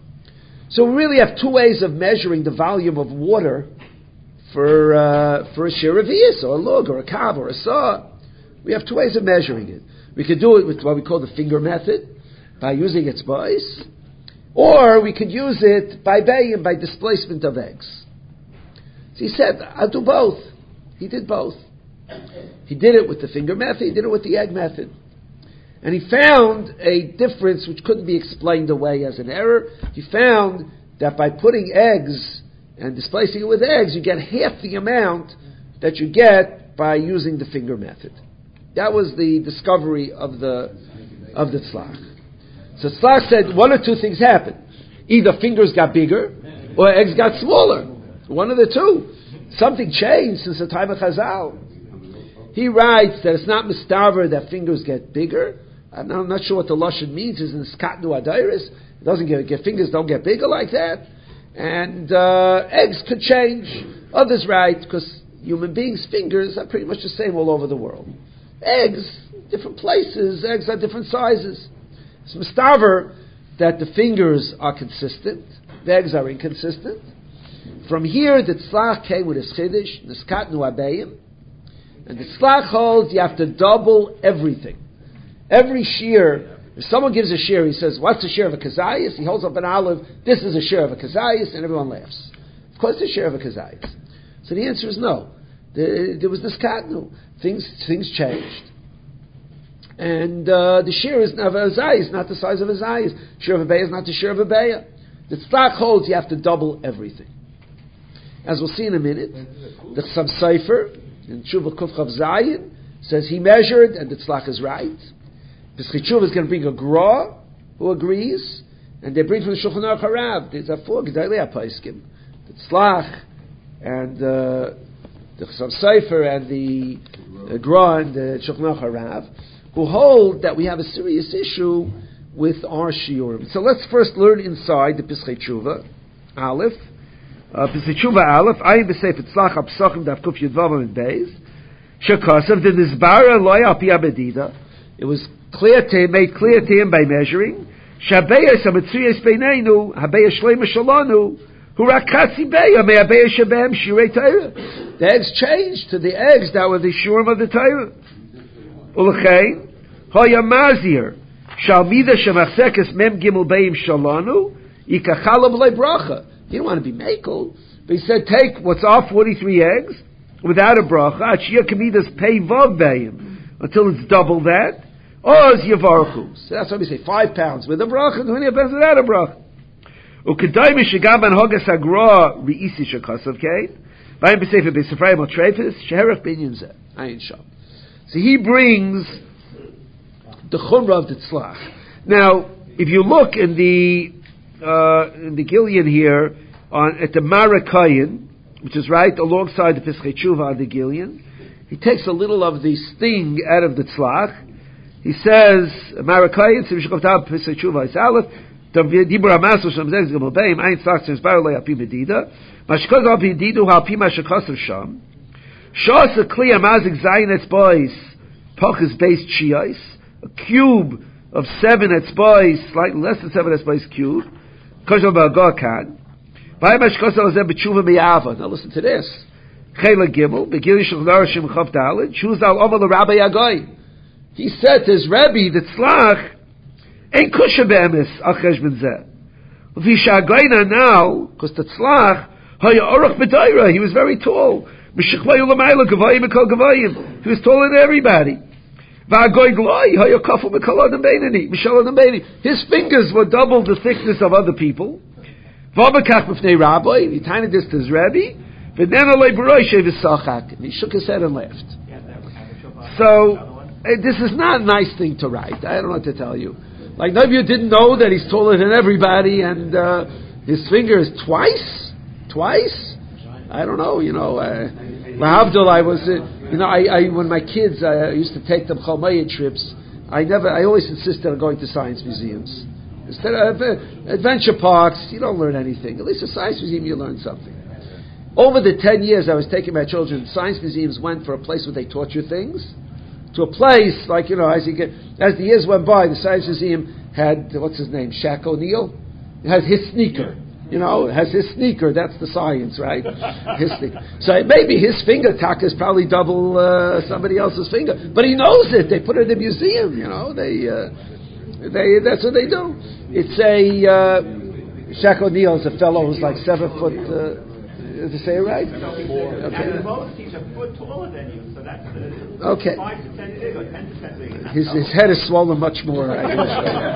[SPEAKER 1] So we really have 2 ways of measuring the volume of water for a shear of or a lug, or a kav, or a saw. We have 2 ways of measuring it. We could do it with what we call the finger method, by using its base, or we could use it by bayim, by displacement of eggs. So he said, I'll do both. He did both. He did it with the finger method, he did it with the egg method. And he found a difference which couldn't be explained away as an error. He found that by putting eggs and displacing it with eggs, you get half the amount that you get by using the finger method. That was the discovery of the tzlach. So tzlach said 1 or 2 things happened. Either fingers got bigger or eggs got smaller. One of the 2. Something changed since the time of Chazal. He writes that it's not mistaver that fingers get bigger. I'm not sure what the lashon means. Is in skatnu adairis. It doesn't get fingers don't get bigger like that. And eggs could change. Others write because human beings' fingers are pretty much the same all over the world. Eggs, different places. Eggs are different sizes. It's mistaver that the fingers are consistent. The eggs are inconsistent. From here, the tzlach came with his chiddush, niskatnu abayim, and the tzlach holds you have to double everything. Every shear. If someone gives a shear, he says, what's the shear of a kazayas? He holds up an olive, this is a shear of a kazayas, and everyone laughs. Of course it's a shear of a kazayas. So the answer is no. There was this katnu. Things changed. And the shear of a zayas is not the size of a zayas. Shear of a bayah is not the shear of a bayah. The tzlach holds you have to double everything. As we'll see in a minute, the Chsav Sofer in Tshuva Kuf Chav Zayin says he measured and the tzlach is right. Pesach Tshuva is going to bring a gra who agrees, and they bring from the Shulchan Aruch Harav. There's a 4 Gedalei HaPoskim, the tzlach and the Chsav Sofer and the gra and the Shulchan Aruch Harav, who hold that we have a serious issue with our shiurim. So let's first learn inside the Pesach Tshuva Aleph. Pesach Tshuva Aleph, Ayin B'Sefer Tzlach HaPsachim Daf Kuf Yudvav Amid Beis, Shekasav the Nizbara Loy Al Pi HaBedida. It was made clear to him by measuring. Shabeis HaMetzuyes Beineinu, Habeis Shleima Shalanu, Hu Rakatzi Beya Me'abeis Shabem Shirei Torah. The eggs changed to the eggs that were the shurim of the Torah. Ulechein, Hoya Mazir, Shalmida Shemachsekes Mem Gimel Beim Shalanu, Yikachala B'lei Bracha. He didn't want to be makel, but he said, take what's off 43 eggs, without a bracha, Achia Kamidas Pei Vav Beim, until it's double that. Oz Yavarchu. So that's why we say 5 pounds with a bracha, 20 pounds without a bracha. Ukadai mishigam ben hogas agra reisi shakasav kain. Vayim b'sefer b'sefrayim al treifis sheherach binyan zeh. Ayin sham. So he brings the chumrah of the tzlach. Now, if you look in the Gilyon here at the Marakayin, which is right alongside the Pischei Tshuva on the Gilyon, he takes a little of the sting out of the tzlach. He says, Marakayin, Sivishkovtav Pischei Tshuva is Aleph, Dibur Amasu Shem Zez Gimel Beim, Ein Tzlach Tzizbar Lei Api Medida, Mashkoz Api Medidu Api Mashakosar Sham, Shas a Kli Amazik Zayin Etzbois, Pochas Beis Chiais, a cube of 7 etzbois, slightly less than 7 etzbois cube, Koshal Ba'agah Kan, Vayim Mashkosar Azeh B'tshuva Me'ava. Now listen to this. Chela Gimel, Begili Shul Narashim Chav Daled, Shuz Al Oval Rabbi Yagai. He said to his Rebbe, the Tzlach, Ein Kusha Be'emes, Al Cheshben Zeh. V'Yishagayna now, because the Tzlach, Haya Orach B'Daira, he was very tall. M'Shechvayu L'mayla, Gavayim M'Kol Gavayim. He was taller than everybody. V'Agoy Gloi, Haya Kafu M'Kol Adam Beinani, M'Shal Adam Beinani. His fingers were double the thickness of other people. V'Abakach B'Fnei Rabbi, he tiny this to his Rebbe. V'Nen Olei B'Roi Shev Yisachak. And he shook his head and laughed. So, this is not a nice thing to write. I don't know what to tell you. Like, none of you didn't know that he's taller than everybody, and his finger is twice? I don't know, Lahavdil, I was, I when my kids, I used to take them Chalmaya trips, I always insisted on going to science museums. Instead of adventure parks, you don't learn anything. At least a science museum, you learn something. Over the 10 years I was taking my children, science museums went for a place where they taught you things, to a place, like, as the years went by, the Science Museum had, what's his name, Shaq O'Neal? It has his sneaker. It has his sneaker, that's the science, right? His sneaker. So maybe his finger tack is probably double somebody else's finger. But he knows it, they put it in the museum, that's what they do. It's Shaq O'Neal is a fellow who's like 7 foot, did I say it right? Okay.
[SPEAKER 2] And most he's a foot taller than you, so that's
[SPEAKER 1] okay.
[SPEAKER 2] 5% bigger, 10% bigger.
[SPEAKER 1] His head is swollen much more. I guess.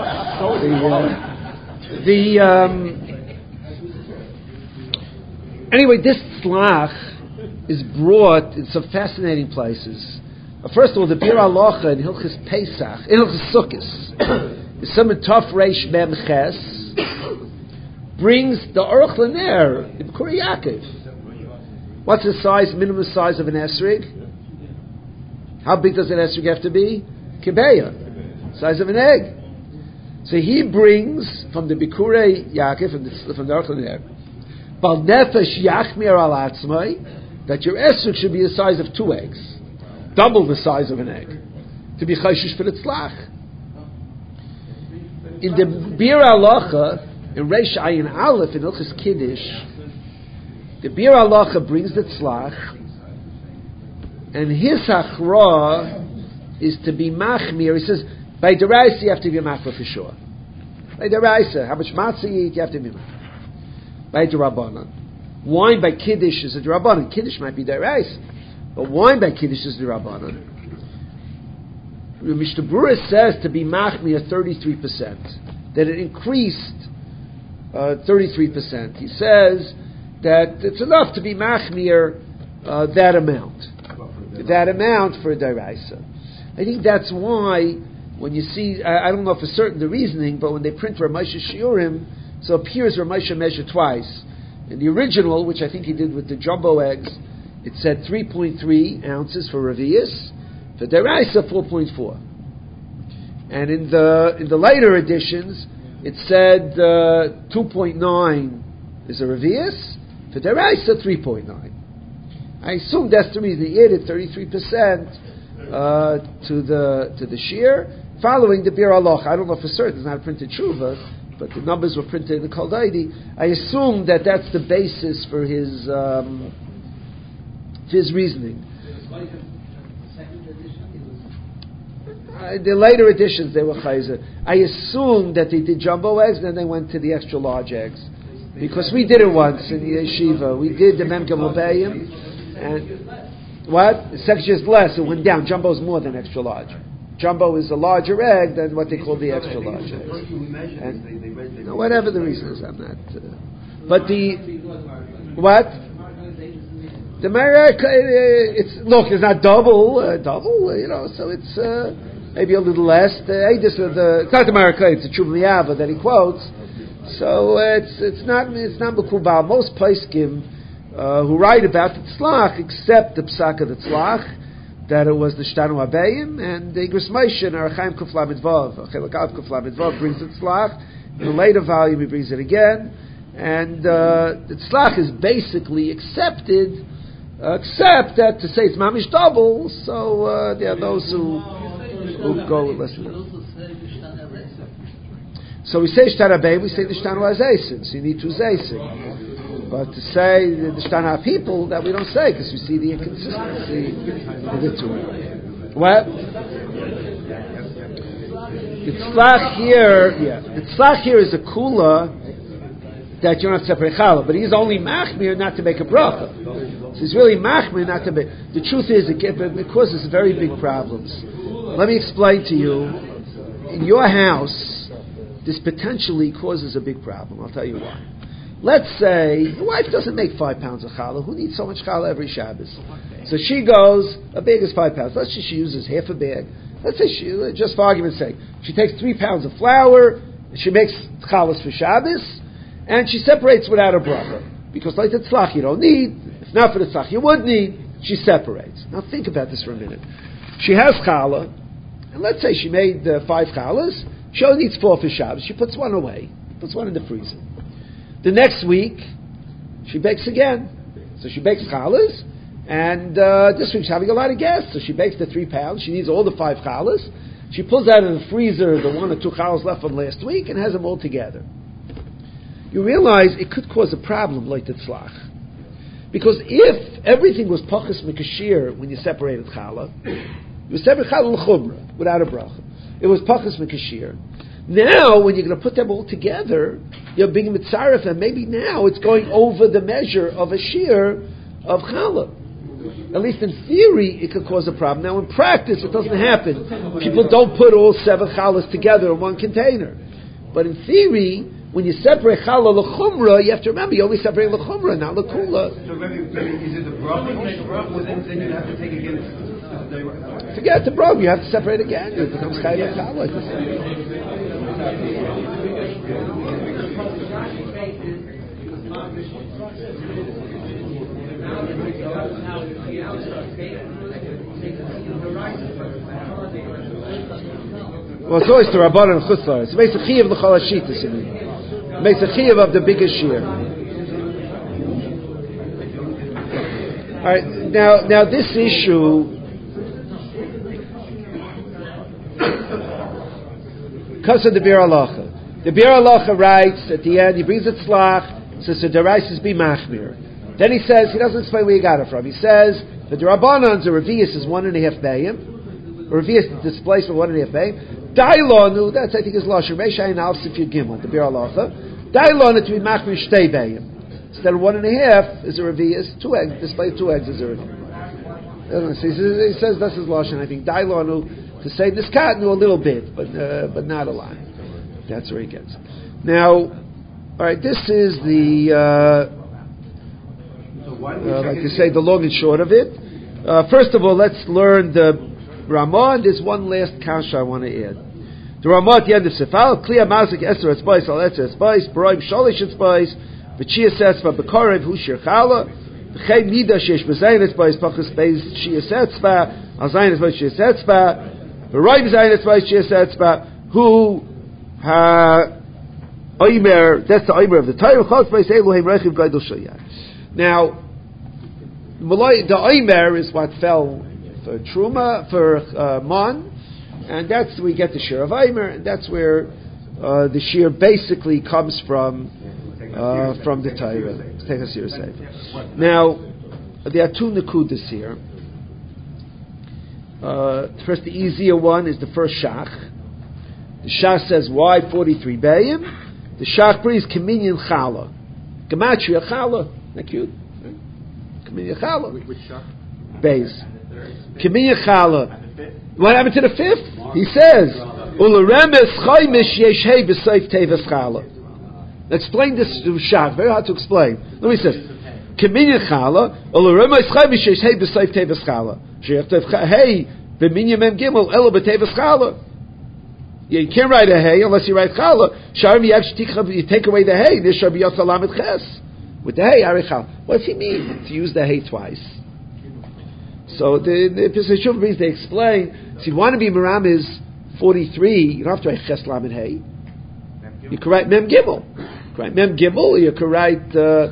[SPEAKER 1] Anyway, this tzlach is brought in some fascinating places. First of all, the Bir Halacha in Hilchis Pesach, in Hilchis Sukkos, is some Tov Reish Mem Ches, brings the Aruch Laner in B'Kuri Yaakov. What's the minimum size of an esrig? How big does an esrig have to be? Kibeya, size of an egg. So he brings from the B'Kuri Yaakov, from the Aruch Laner, Bal Nefesh Yachmir Al Atzmai, that your esrig should be the size of 2 eggs, double the size of an egg, to be chayshish for the tzlach. In the Bir Halacha, in Reish Ayin Aleph, in Hilchis Kiddush, the Bir Halacha brings the tzlach, and his hachra is to be machmir. He says, by deraisa you have to be machmir for sure. By deraisa, how much matzah you eat, you have to be machmir. By derabanan. Wine by Kiddush is a derabanan. Kiddush might be deraisa, but wine by Kiddush is derabanan. Mishnah Berurah says to be machmir 33%, that it increased 33%. He says that it's enough to be machmir that amount for a deraisa. I think that's why when you see, I don't know for certain the reasoning, but when they print Ramesha Shiurim, so it appears Ramesha measured twice. In the original, which I think he did with the jumbo eggs, it said 3.3 ounces for Revius, for deraisa 4.4. And in the later editions, it said 2.9 is a Revius, for deraisa 3.9. I assume that's the reason he added 33% to the shear, following the Bir Halacha. I don't know for certain, it's not a printed tshuva, but the numbers were printed in the Kaldaidi. I assume that that's the basis for his reasoning. The later editions, they were chayzer. I assume that they did jumbo eggs, then they went to the extra large eggs. Because we did it once in the yeshiva. We did the Mem Gimel Bayim, and What? The second shear is less. It went down. Jumbo is more than extra large. Jumbo is a larger egg than what they call the extra large egg. And whatever the reason is, I'm not. But the what? The America, it's not double, so it's maybe a little less. It's not the America, it's the Chuvliava that he quotes. So it's not Mekubal. Most Paiskim who write about the Tzlach accept the Psak of the Tzlach, that it was the Shtanu Abayim, and the Igros Moshe and Arachaim Kufla Midvav, Chelakav Kufla Midvav brings the Tzlach. In a later volume he brings it again, and the Tzlach is basically accepted, except that to say it's mamish double, so there are those who go with less than that. So we say Shtanu Abayim, we say the Shtanu Azesin, so you need two Zesin. But to say the Shtana people, that we don't say, because we see the inconsistency of the two. What? The tzlach here is a kula that you don't have to separate challah, but he's only machmir not to make a bracha. So he's really machmir not to make. The truth is, it causes very big problems. Let me explain to you. In your house, this potentially causes a big problem. I'll tell you why. Let's say the wife doesn't make 5 pounds of challah. Who needs so much challah every Shabbos? So she goes, a bag is 5 pounds. Let's say she uses half a bag. Let's say just for argument's sake, she takes 3 pounds of flour, she makes challahs for Shabbos, and she separates without a bracha. Because like the tzlach you don't need, if not for the tzlach you would need, she separates. Now think about this for a minute. She has challah, and let's say she made 5 challahs, she only needs 4 for Shabbos. She puts 1 away, puts 1 in the freezer. The next week, she bakes again. So she bakes challahs, and this week she's having a lot of guests, so she bakes the 3 pounds. She needs all the 5 challahs. She pulls out of the freezer the 1 or 2 challahs left from last week and has them all together. You realize it could cause a problem like the tzlach. Because if everything was pachas mekashir when you separated challah, you separated challah l'chumra, without a bracha. It was pachas mekashir. Now, when you're going to put them all together, you're being mitzaref, and maybe now it's going over the measure of a shear of challah. At least in theory, it could cause a problem. Now, in practice, it doesn't happen. People don't put all 7 challahs together in one container. But in theory, when you separate challah l'chumra, you have to remember, you only separate l'chumra, not l'kula.
[SPEAKER 4] So, Rebbe, is it the bracha? Then you have to take again.
[SPEAKER 1] Forget the bracha, you have to separate again. It becomes chayil challah. Well, it's always the Rabbanan and Chutzlar. It makes a chiyuv l'chol hashitas, you mean. It makes a chiyuv of the biggest shear. Alright, now this issue, because of the Bir Halacha. The Bir Halacha writes, at the end, he brings a tzlach, says, the deraisis be machmir. Then he says, he doesn't explain where he got it from. He says, the Rabbanans, a revius is 1.5 bayim. A revius displaced for 1.5 bayim. Dailonu, that's I think is Lashon Reishayin Alf Sifyud Gimel, the Bir Halacha. Dailonu to be machmir shtei bayim. Instead of 1.5 is a revius, 2 eggs, display 2 eggs is a revius. He says this is Lashon, I think. Dailonu, to say this cat knew a little bit, but not a lot. That's where he gets it. Now, all right, this is the like you say, the long and short of it. First of all, let's learn the Ramah. And there's one last kasha I want to add. The Ramah at the end of Sefal, Kliya Mazik Esther Etzbais Al Etzer Etzbais, Baroim Sholish Etzbais, V'Chia Setzva B'Korev Hushir Chala, V'Chem Nida Shesh B'Zayin Etzbais Pachas Beis Chia Setzva, Al Zayin Etzbais Chia Setzva, V'Roim Zayin Etzbais Chia Setzva, Who Oimer, that's the Oimer of the Torah. Now, the Oimer is what fell for Truma, for Mon, and that's we get the shir of Oimer, and that's where the shir basically comes from the Torah. Take a serious save. Now, there are 2 nekudas here. First, the easier one is the first shach. The shach says, why 43 bayim? The shach brings Kaminyan Chala. Gematria Chala. Isn't that cute? Kaminyan Chala.
[SPEAKER 6] Which shach?
[SPEAKER 1] Beis. K'minyan challah. What happened to the fifth? He says, Uleremes chaymish yeshei b'seif teves challah. Explain this to Shach. Very hard to explain. Let me say, K'minyan challah, Uleremes chaymish yeshei b'seif teves challah. She'yachtev hey b'minyan mem gimel elo b'teves challah. You can't write a hey unless you write challah. Sharm you take away the hey. This shall be yotzalam ches. With the hey, arechal. What does he mean to use the hey twice? So the Pesach Shuvah brings, they explain. So you want to be Meram is 43. You don't have to write ches lam and hey. You can write mem gimel. You can write mem gimel. You can write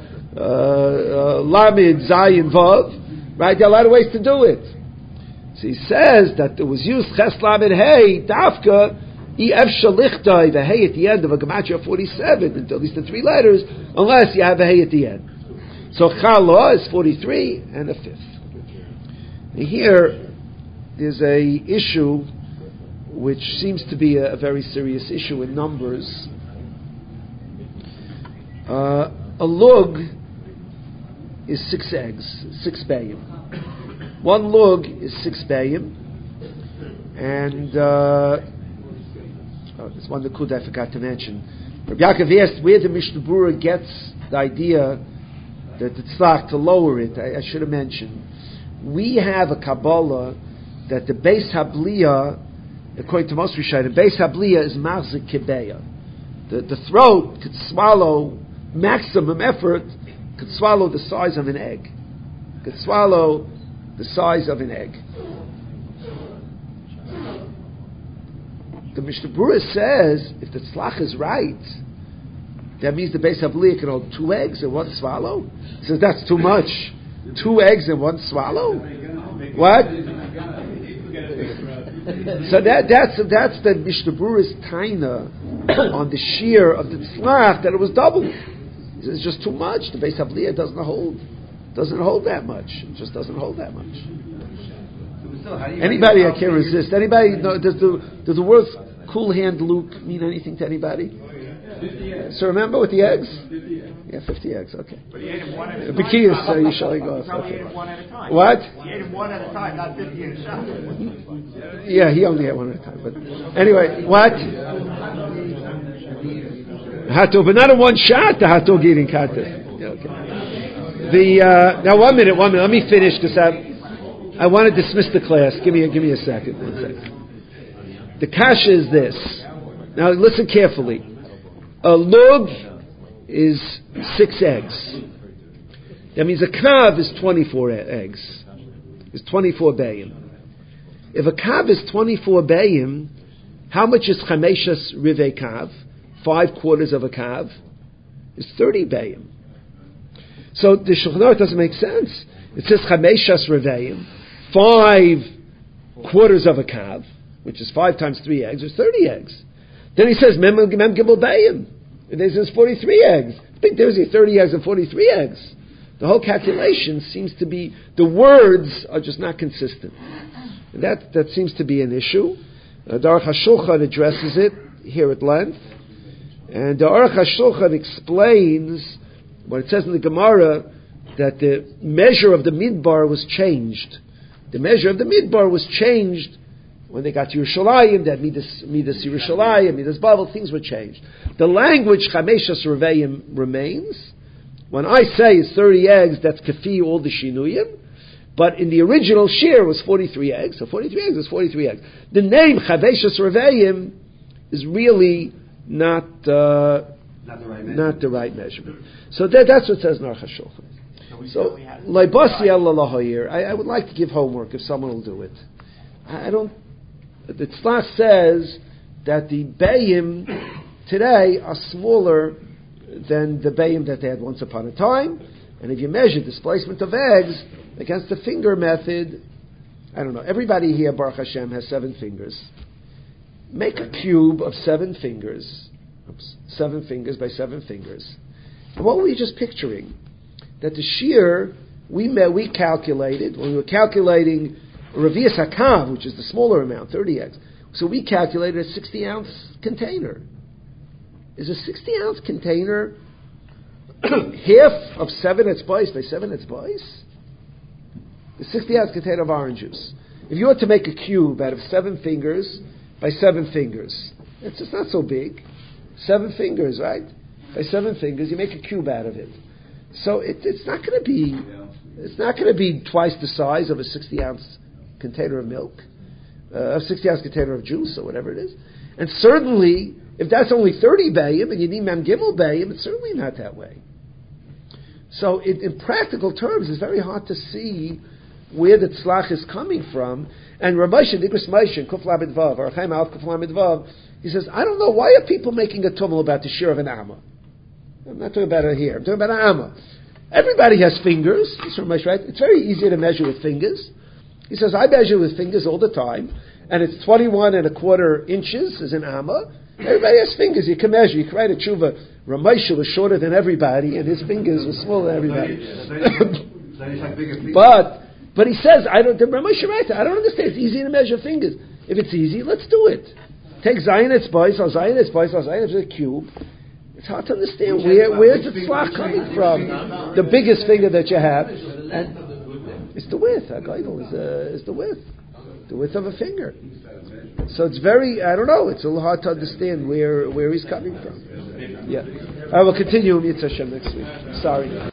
[SPEAKER 1] lamid zayin vav. Right? There are a lot of ways to do it. So he says that it was used ches lam and hey dafka. Ef shalichtai, the hey at the end of a gematria 47, until at least the 3 letters, unless you have a hey at the end. So challah is 43 and a fifth. And here there's a issue which seems to be a very serious issue in numbers. A lug is 6 eggs, 6 bayim. 1 lug is 6 bayim, and there's one Nakud I forgot to mention. Rabbi Yaakov asked where the Mishnah Berurah gets the idea that it's like to lower it. I should have mentioned. We have a Kabbalah that the Beis Habliya, according to most Rishonim, the Beis Habliya is Machzik Kibeya. The throat could swallow, maximum effort, could swallow the size of an egg. Could swallow the size of an egg. The Mishnah Berurah says, if the tzlach is right, that means the Beis Habliya can hold 2 eggs in 1 swallow. He says that's too much. 2 eggs in 1 swallow? What? So that's the Mishnah Berurah's taina on the shear of the tzlach, that it was double. He says it's just too much. The Beis Habliya doesn't hold that much. It just doesn't hold that much. Anybody I can't resist. Anybody know, does the word cool hand Luke mean anything to anybody?
[SPEAKER 4] 50 eggs.
[SPEAKER 1] So remember with the eggs?
[SPEAKER 4] 50 eggs.
[SPEAKER 1] Yeah, 50 eggs, okay.
[SPEAKER 2] But he ate them one at a time.
[SPEAKER 1] Bikiyas, you showing off.
[SPEAKER 2] He probably
[SPEAKER 1] Okay.
[SPEAKER 2] ate them one at a time.
[SPEAKER 1] What?
[SPEAKER 2] He ate them one at a time, not 50 in a shot.
[SPEAKER 1] Yeah, he only had 1 at a time. But anyway, what? Hato, but not in 1 shot, the hato eating kata. Okay. Now 1 minute. Let me finish because I want to dismiss the class. Give me a second. 1 second. The kasha is this. Now listen carefully. A lug is 6 eggs. That means a kav is 24 eggs. It's 24 bayim. If a kav is 24 bayim, how much is chameshas rivei kav? 5/4 of a kav is 30 bayim. So the Shulchan Aruch doesn't make sense. It says chameshas riveim, 5/4 of a kav, which is 5 times 3 eggs, is 30 eggs. Then he says mem gimel bayim. And he says 43 eggs. Big difference between 30 eggs and 43 eggs. The whole calculation seems to be, the words are just not consistent. And that seems to be an issue. The Aruch HaShulchan addresses it here at length. And the Aruch HaShulchan explains what it says in the Gemara, that the measure of the midbar was changed. The measure of the midbar was changed when they got to Yerushalayim. That Midas Yerushalayim, Midas Babel, things were changed. The language Chameshas Reveim remains. When I say it's 30 eggs, that's kafi all the shinuyim. But in the original shir was 43 eggs. So 43 eggs is 43 eggs. The name Chameshas Reveim is really not the right measurement. So that's what says in Aruch HaShulchan. So, Laibasi Allah Lahayir, I would like to give homework if someone will do it. The Tzlach says that the Bayim today are smaller than the Bayim that they had once upon a time. And if you measure displacement of eggs against the finger method, I don't know, everybody here, Baruch Hashem, has 7 fingers. Make a cube of 7 fingers. 7 fingers by 7 fingers. And what were we just picturing? That the shear, we calculated, when we were calculating Revi'as HaKav, which is the smaller amount, 30 eggs, so we calculated a 60-ounce container. Is a 60-ounce container half of 7 etzbais by 7 etzbais? The 60 ounce container of orange juice. If you were to make a cube out of 7 fingers by 7 fingers, it's just not so big. 7 fingers, right? By 7 fingers, you make a cube out of it. So it's not going to be twice the size of a 60 ounce container of milk, a 60 ounce container of juice or whatever it is. And certainly, if that's only 30 bayim and you need Mem Gimel bayim, it's certainly not that way. So in practical terms, it's very hard to see where the tzlach is coming from. And Ramosha, Dikras Moshe, Kuf Lamed Vav, or Chaim Al Kuf Lamed Vav, he says, I don't know, why are people making a tumult about the share of an amma? I'm not talking about it here. I'm talking about an amma. Everybody has fingers. It's Ramosha, right? It's very easy to measure with fingers. He says, I measure with fingers all the time, and it's 21.25 inches as an amma. Everybody has fingers. You can measure. You can write a tshuva. Ramosha was shorter than everybody, and his fingers were smaller than everybody. But he says, Ramosha writes, I don't understand. It's easy to measure fingers. If it's easy, let's do it. Take Zionet's boys, or Zionet's boys, or Zionet's a cube. It's hard to understand where's the tzlach coming from. The biggest finger that you have, and it's the width. A geidel is the width of a finger. So it's very, I don't know. It's a little hard to understand where he's coming from. Yeah, I will continue Mitzvah Hashem next week. Sorry.